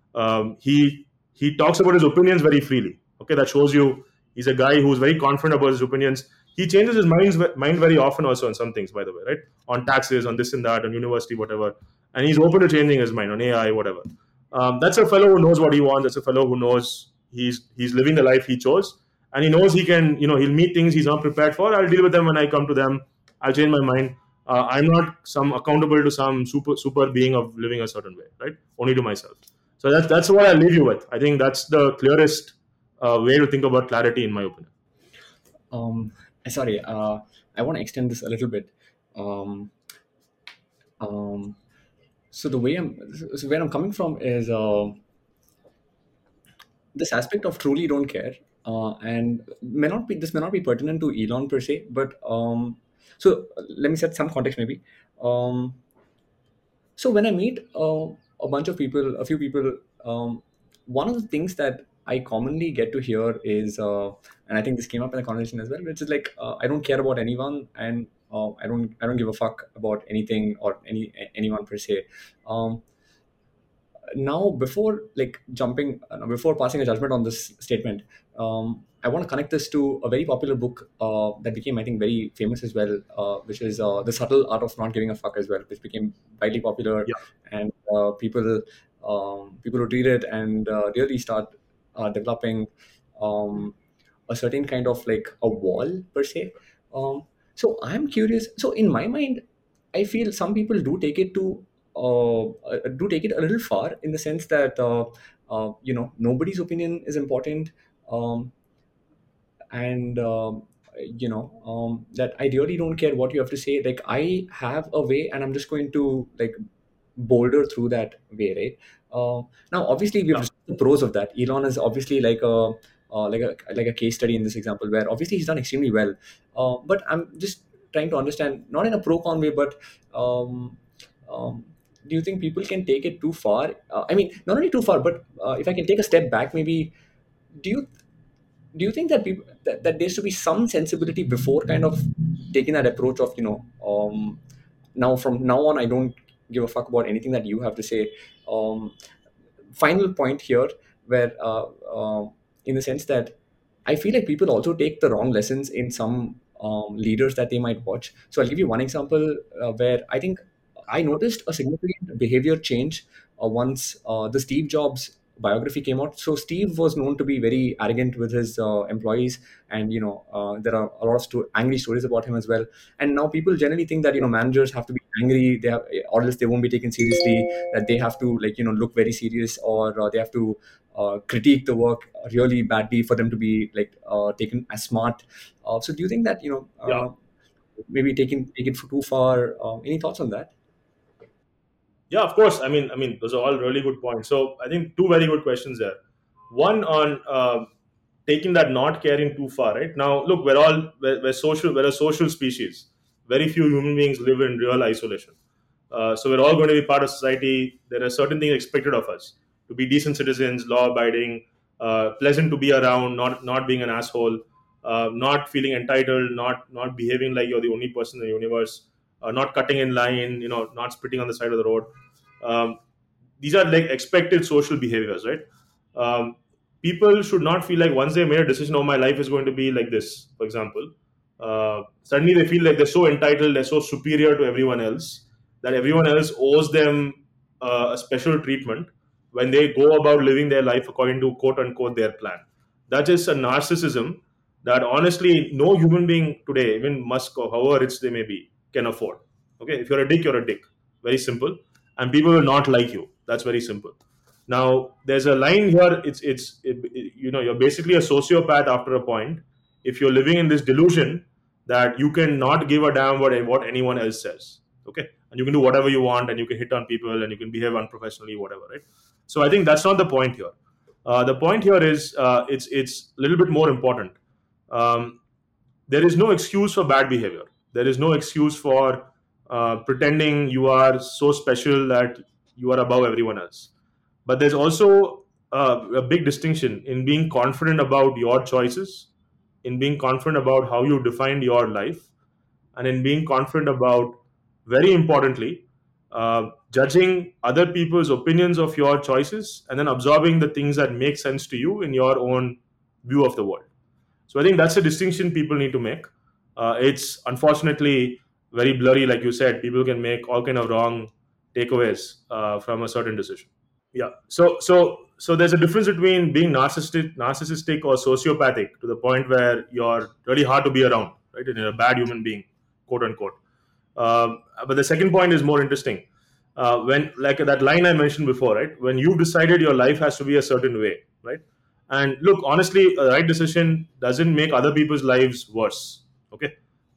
He talks about his opinions very freely. Okay, that shows you he's a guy who's very confident about his opinions. He changes his mind very often also on some things, by the way, right? On taxes, on this and that, on university, whatever. And he's open to changing his mind on AI, whatever. That's a fellow who knows what he wants. That's a fellow who knows he's living the life he chose, and he knows he can. He'll meet things he's not prepared for. I'll deal with them when I come to them. I'll change my mind. I'm not some accountable to some super being of living a certain way, right? Only to myself. So that's what I leave you with. I think that's the clearest way to think about clarity, in my opinion. Um, Sorry, I want to extend this a little bit. Um, um, so the way so where I'm coming from is this aspect of truly don't care, and may not be pertinent to Elon per se, but let me set some context maybe. Um, so when I meet a bunch of people, a few people, one of the things that I commonly get to hear is, and I think this came up in the conversation as well, which is like, I don't care about anyone, and I don't give a fuck about anything or anyone per se. Um, Now, before like jumping, before passing a judgment on this statement, I want to connect this to a very popular book that became, I think, very famous as well, which is The Subtle Art of Not Giving a Fuck as well, which became widely popular, Yeah, and people would read it and really start developing um, a certain kind of like a wall per se. Um, so I'm curious. So in my mind, I feel some people do take it a little far, in the sense that nobody's opinion is important, um, and that I really don't care what you have to say. Like, I have a way, and I'm just going to like boulder through that way, right? Now, obviously, we've yeah, seen the pros of that. Elon is obviously like a case study in this example, where obviously he's done extremely well. But I'm just trying to understand, not in a pro con way, but um, um, do you think people can take it too far? I mean, not only too far, but if I can take a step back, maybe, do you do you think that people that there should be some sensibility before kind of taking that approach of, now, from now on, I don't give a fuck about anything that you have to say. um, Final point here, where in the sense that I feel like people also take the wrong lessons in some leaders that they might watch. So I'll give you one example, where I think I noticed a significant behavior change once the Steve Jobs biography came out. So Steve was known to be very arrogant with his employees, and there are a lot of angry stories about him as well. And now people generally think that managers have to be angry, they have, or else they won't be taken seriously. That they have to, like, look very serious, or they have to critique the work really badly for them to be like taken as smart. So do you think that yeah. maybe take it too far? Any thoughts on that? Yeah, of course. I mean, those are all really good points. So I think two very good questions there. One on taking that not caring too far. Right now, look, we're social. We're a social species. Very few human beings live in real isolation. So we're all going to be part of society. There are certain things expected of us to be decent citizens, law abiding, pleasant to be around, not being an asshole, not feeling entitled, not behaving like you're the only person in the universe, not cutting in line, not spitting on the side of the road. Um, these are like expected social behaviors, right? Um, People should not feel like once they made a decision, oh, my life is going to be like this, for example. Suddenly they feel like they're so entitled, they're so superior to everyone else, that everyone else owes them a special treatment when they go about living their life according to quote unquote their plan. That is a narcissism that honestly no human being today, even Musk or however rich they may be, can afford. Okay, if you're a dick, you're a dick. Very simple. And people will not like you. That's very simple. Now, there's a line here. You're basically a sociopath after a point if you're living in this delusion that you can not give a damn what anyone else says. Okay, and you can do whatever you want, and you can hit on people, and you can behave unprofessionally, whatever. Right. So I think that's not the point here. The point here is it's a little bit more important. Um, there is no excuse for bad behavior. There is no excuse for pretending you are so special that you are above everyone else. But there's also a big distinction in being confident about your choices, in being confident about how you defined your life, and in being confident about, very importantly, judging other people's opinions of your choices and then absorbing the things that make sense to you in your own view of the world. So I think that's a distinction people need to make. It's unfortunately very blurry, like you said. People can make all kind of wrong takeaways from a certain decision. Yeah. So there's a difference between being narcissistic or sociopathic to the point where you're really hard to be around, right? And you're a bad human being, quote unquote. But the second point is more interesting. When, like that line I mentioned before, right? When you've decided your life has to be a certain way, right? And look, honestly, a right decision doesn't make other people's lives worse. Okay.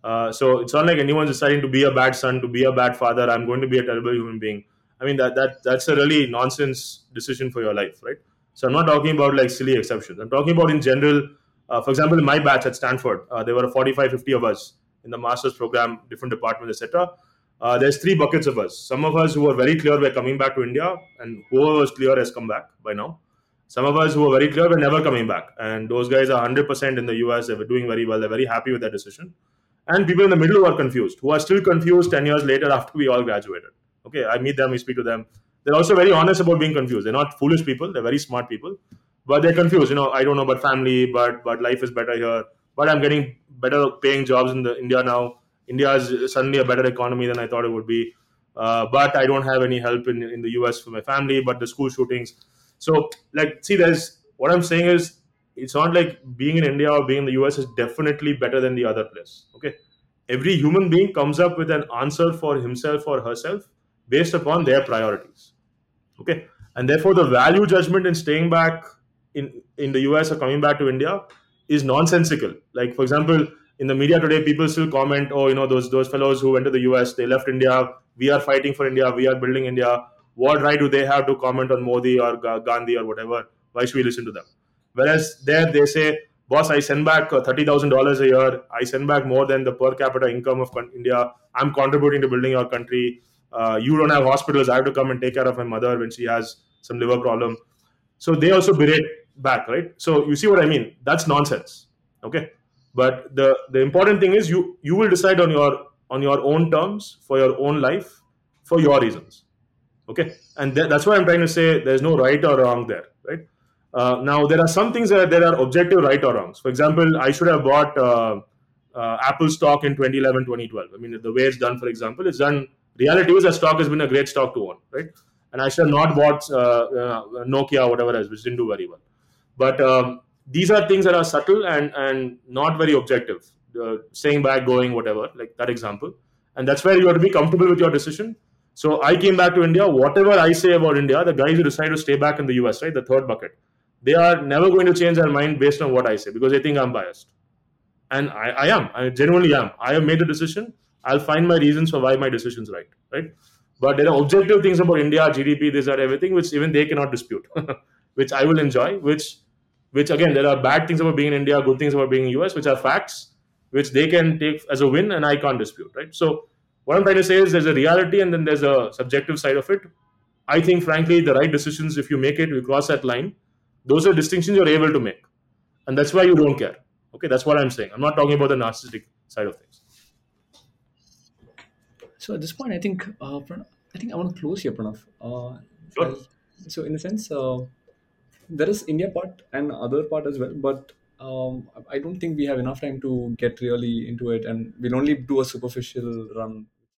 So it's not like anyone's deciding to be a bad son, to be a bad father. I'm going to be a terrible human being. I mean that's a really nonsense decision for your life, right? So I'm not talking about like silly exceptions. I'm talking about in general. For example, in my batch at Stanford, there were 45, 50 of us in the master's program, different departments, etc. There's three buckets of us. Some of us who are very clear we're coming back to India, and whoever was clear has come back by now. Some of us who are very clear we're never coming back, and those guys are 100% in the US. They were doing very well. They're very happy with that decision. And people in the middle who are confused, who are still confused 10 years later after we all graduated. Okay, I meet them, we speak to them. They're also very honest about being confused. They're not foolish people, they're very smart people, but they're confused. I don't know about family, but life is better here. But I'm getting better paying jobs in the India now. India is suddenly a better economy than I thought it would be. But I don't have any help in the US for my family, but the school shootings. So, like, see, there's what I'm saying is it's not like being in India or being in the US is definitely better than the other place. Okay. Every human being comes up with an answer for himself or herself based upon their priorities. Okay. And therefore, the value judgment in staying back in the US or coming back to India is nonsensical. Like, for example, in the media today, people still comment, oh, those fellows who went to the US, they left India. We are fighting for India. We are building India. What right do they have to comment on Modi or Gandhi or whatever? Why should we listen to them? Whereas there they say, boss, I send back $30,000 a year. I send back more than the per capita income of India. I'm contributing to building your country. You don't have hospitals. I have to come and take care of my mother when she has some liver problem. So they also berate back, right? So you see what I mean? That's nonsense. Okay. But the important thing is you will decide on your own terms for your own life for your reasons. Okay. And that's why I'm trying to say there's no right or wrong there, right? Now there are some things that there are objective right or wrongs. For example, I should have bought Apple stock in 2011, 2012. I mean, the way it's done, for example, it's done. Reality is that stock has been a great stock to own, right? And I should have not bought Nokia or whatever else, which didn't do very well. But these are things that are subtle and not very objective. Staying back, going, whatever, like that example. And that's where you have to be comfortable with your decision. So I came back to India. Whatever I say about India, the guys who decide to stay back in the US, right, the third bucket, they are never going to change their mind based on what I say because they think I'm biased. And I am. I genuinely am. I have made the decision. I'll find my reasons for why my decision's right? But there are objective things about India, GDP, this, that, everything, which even they cannot dispute, which I will enjoy, which again, there are bad things about being in India, good things about being in US, which are facts, which they can take as a win and I can't dispute, right? So what I'm trying to say is there's a reality and then there's a subjective side of it. I think, frankly, the right decisions, if you make it, you cross that line, those are distinctions you're able to make. And that's why you don't care. Okay, that's what I'm saying. I'm not talking about the narcissistic side of things. So at this point, I think I want to close here, Pranav. Sure. So in a sense, there is India part and other part as well, but I don't think we have enough time to get really into it, and we'll only do a superficial run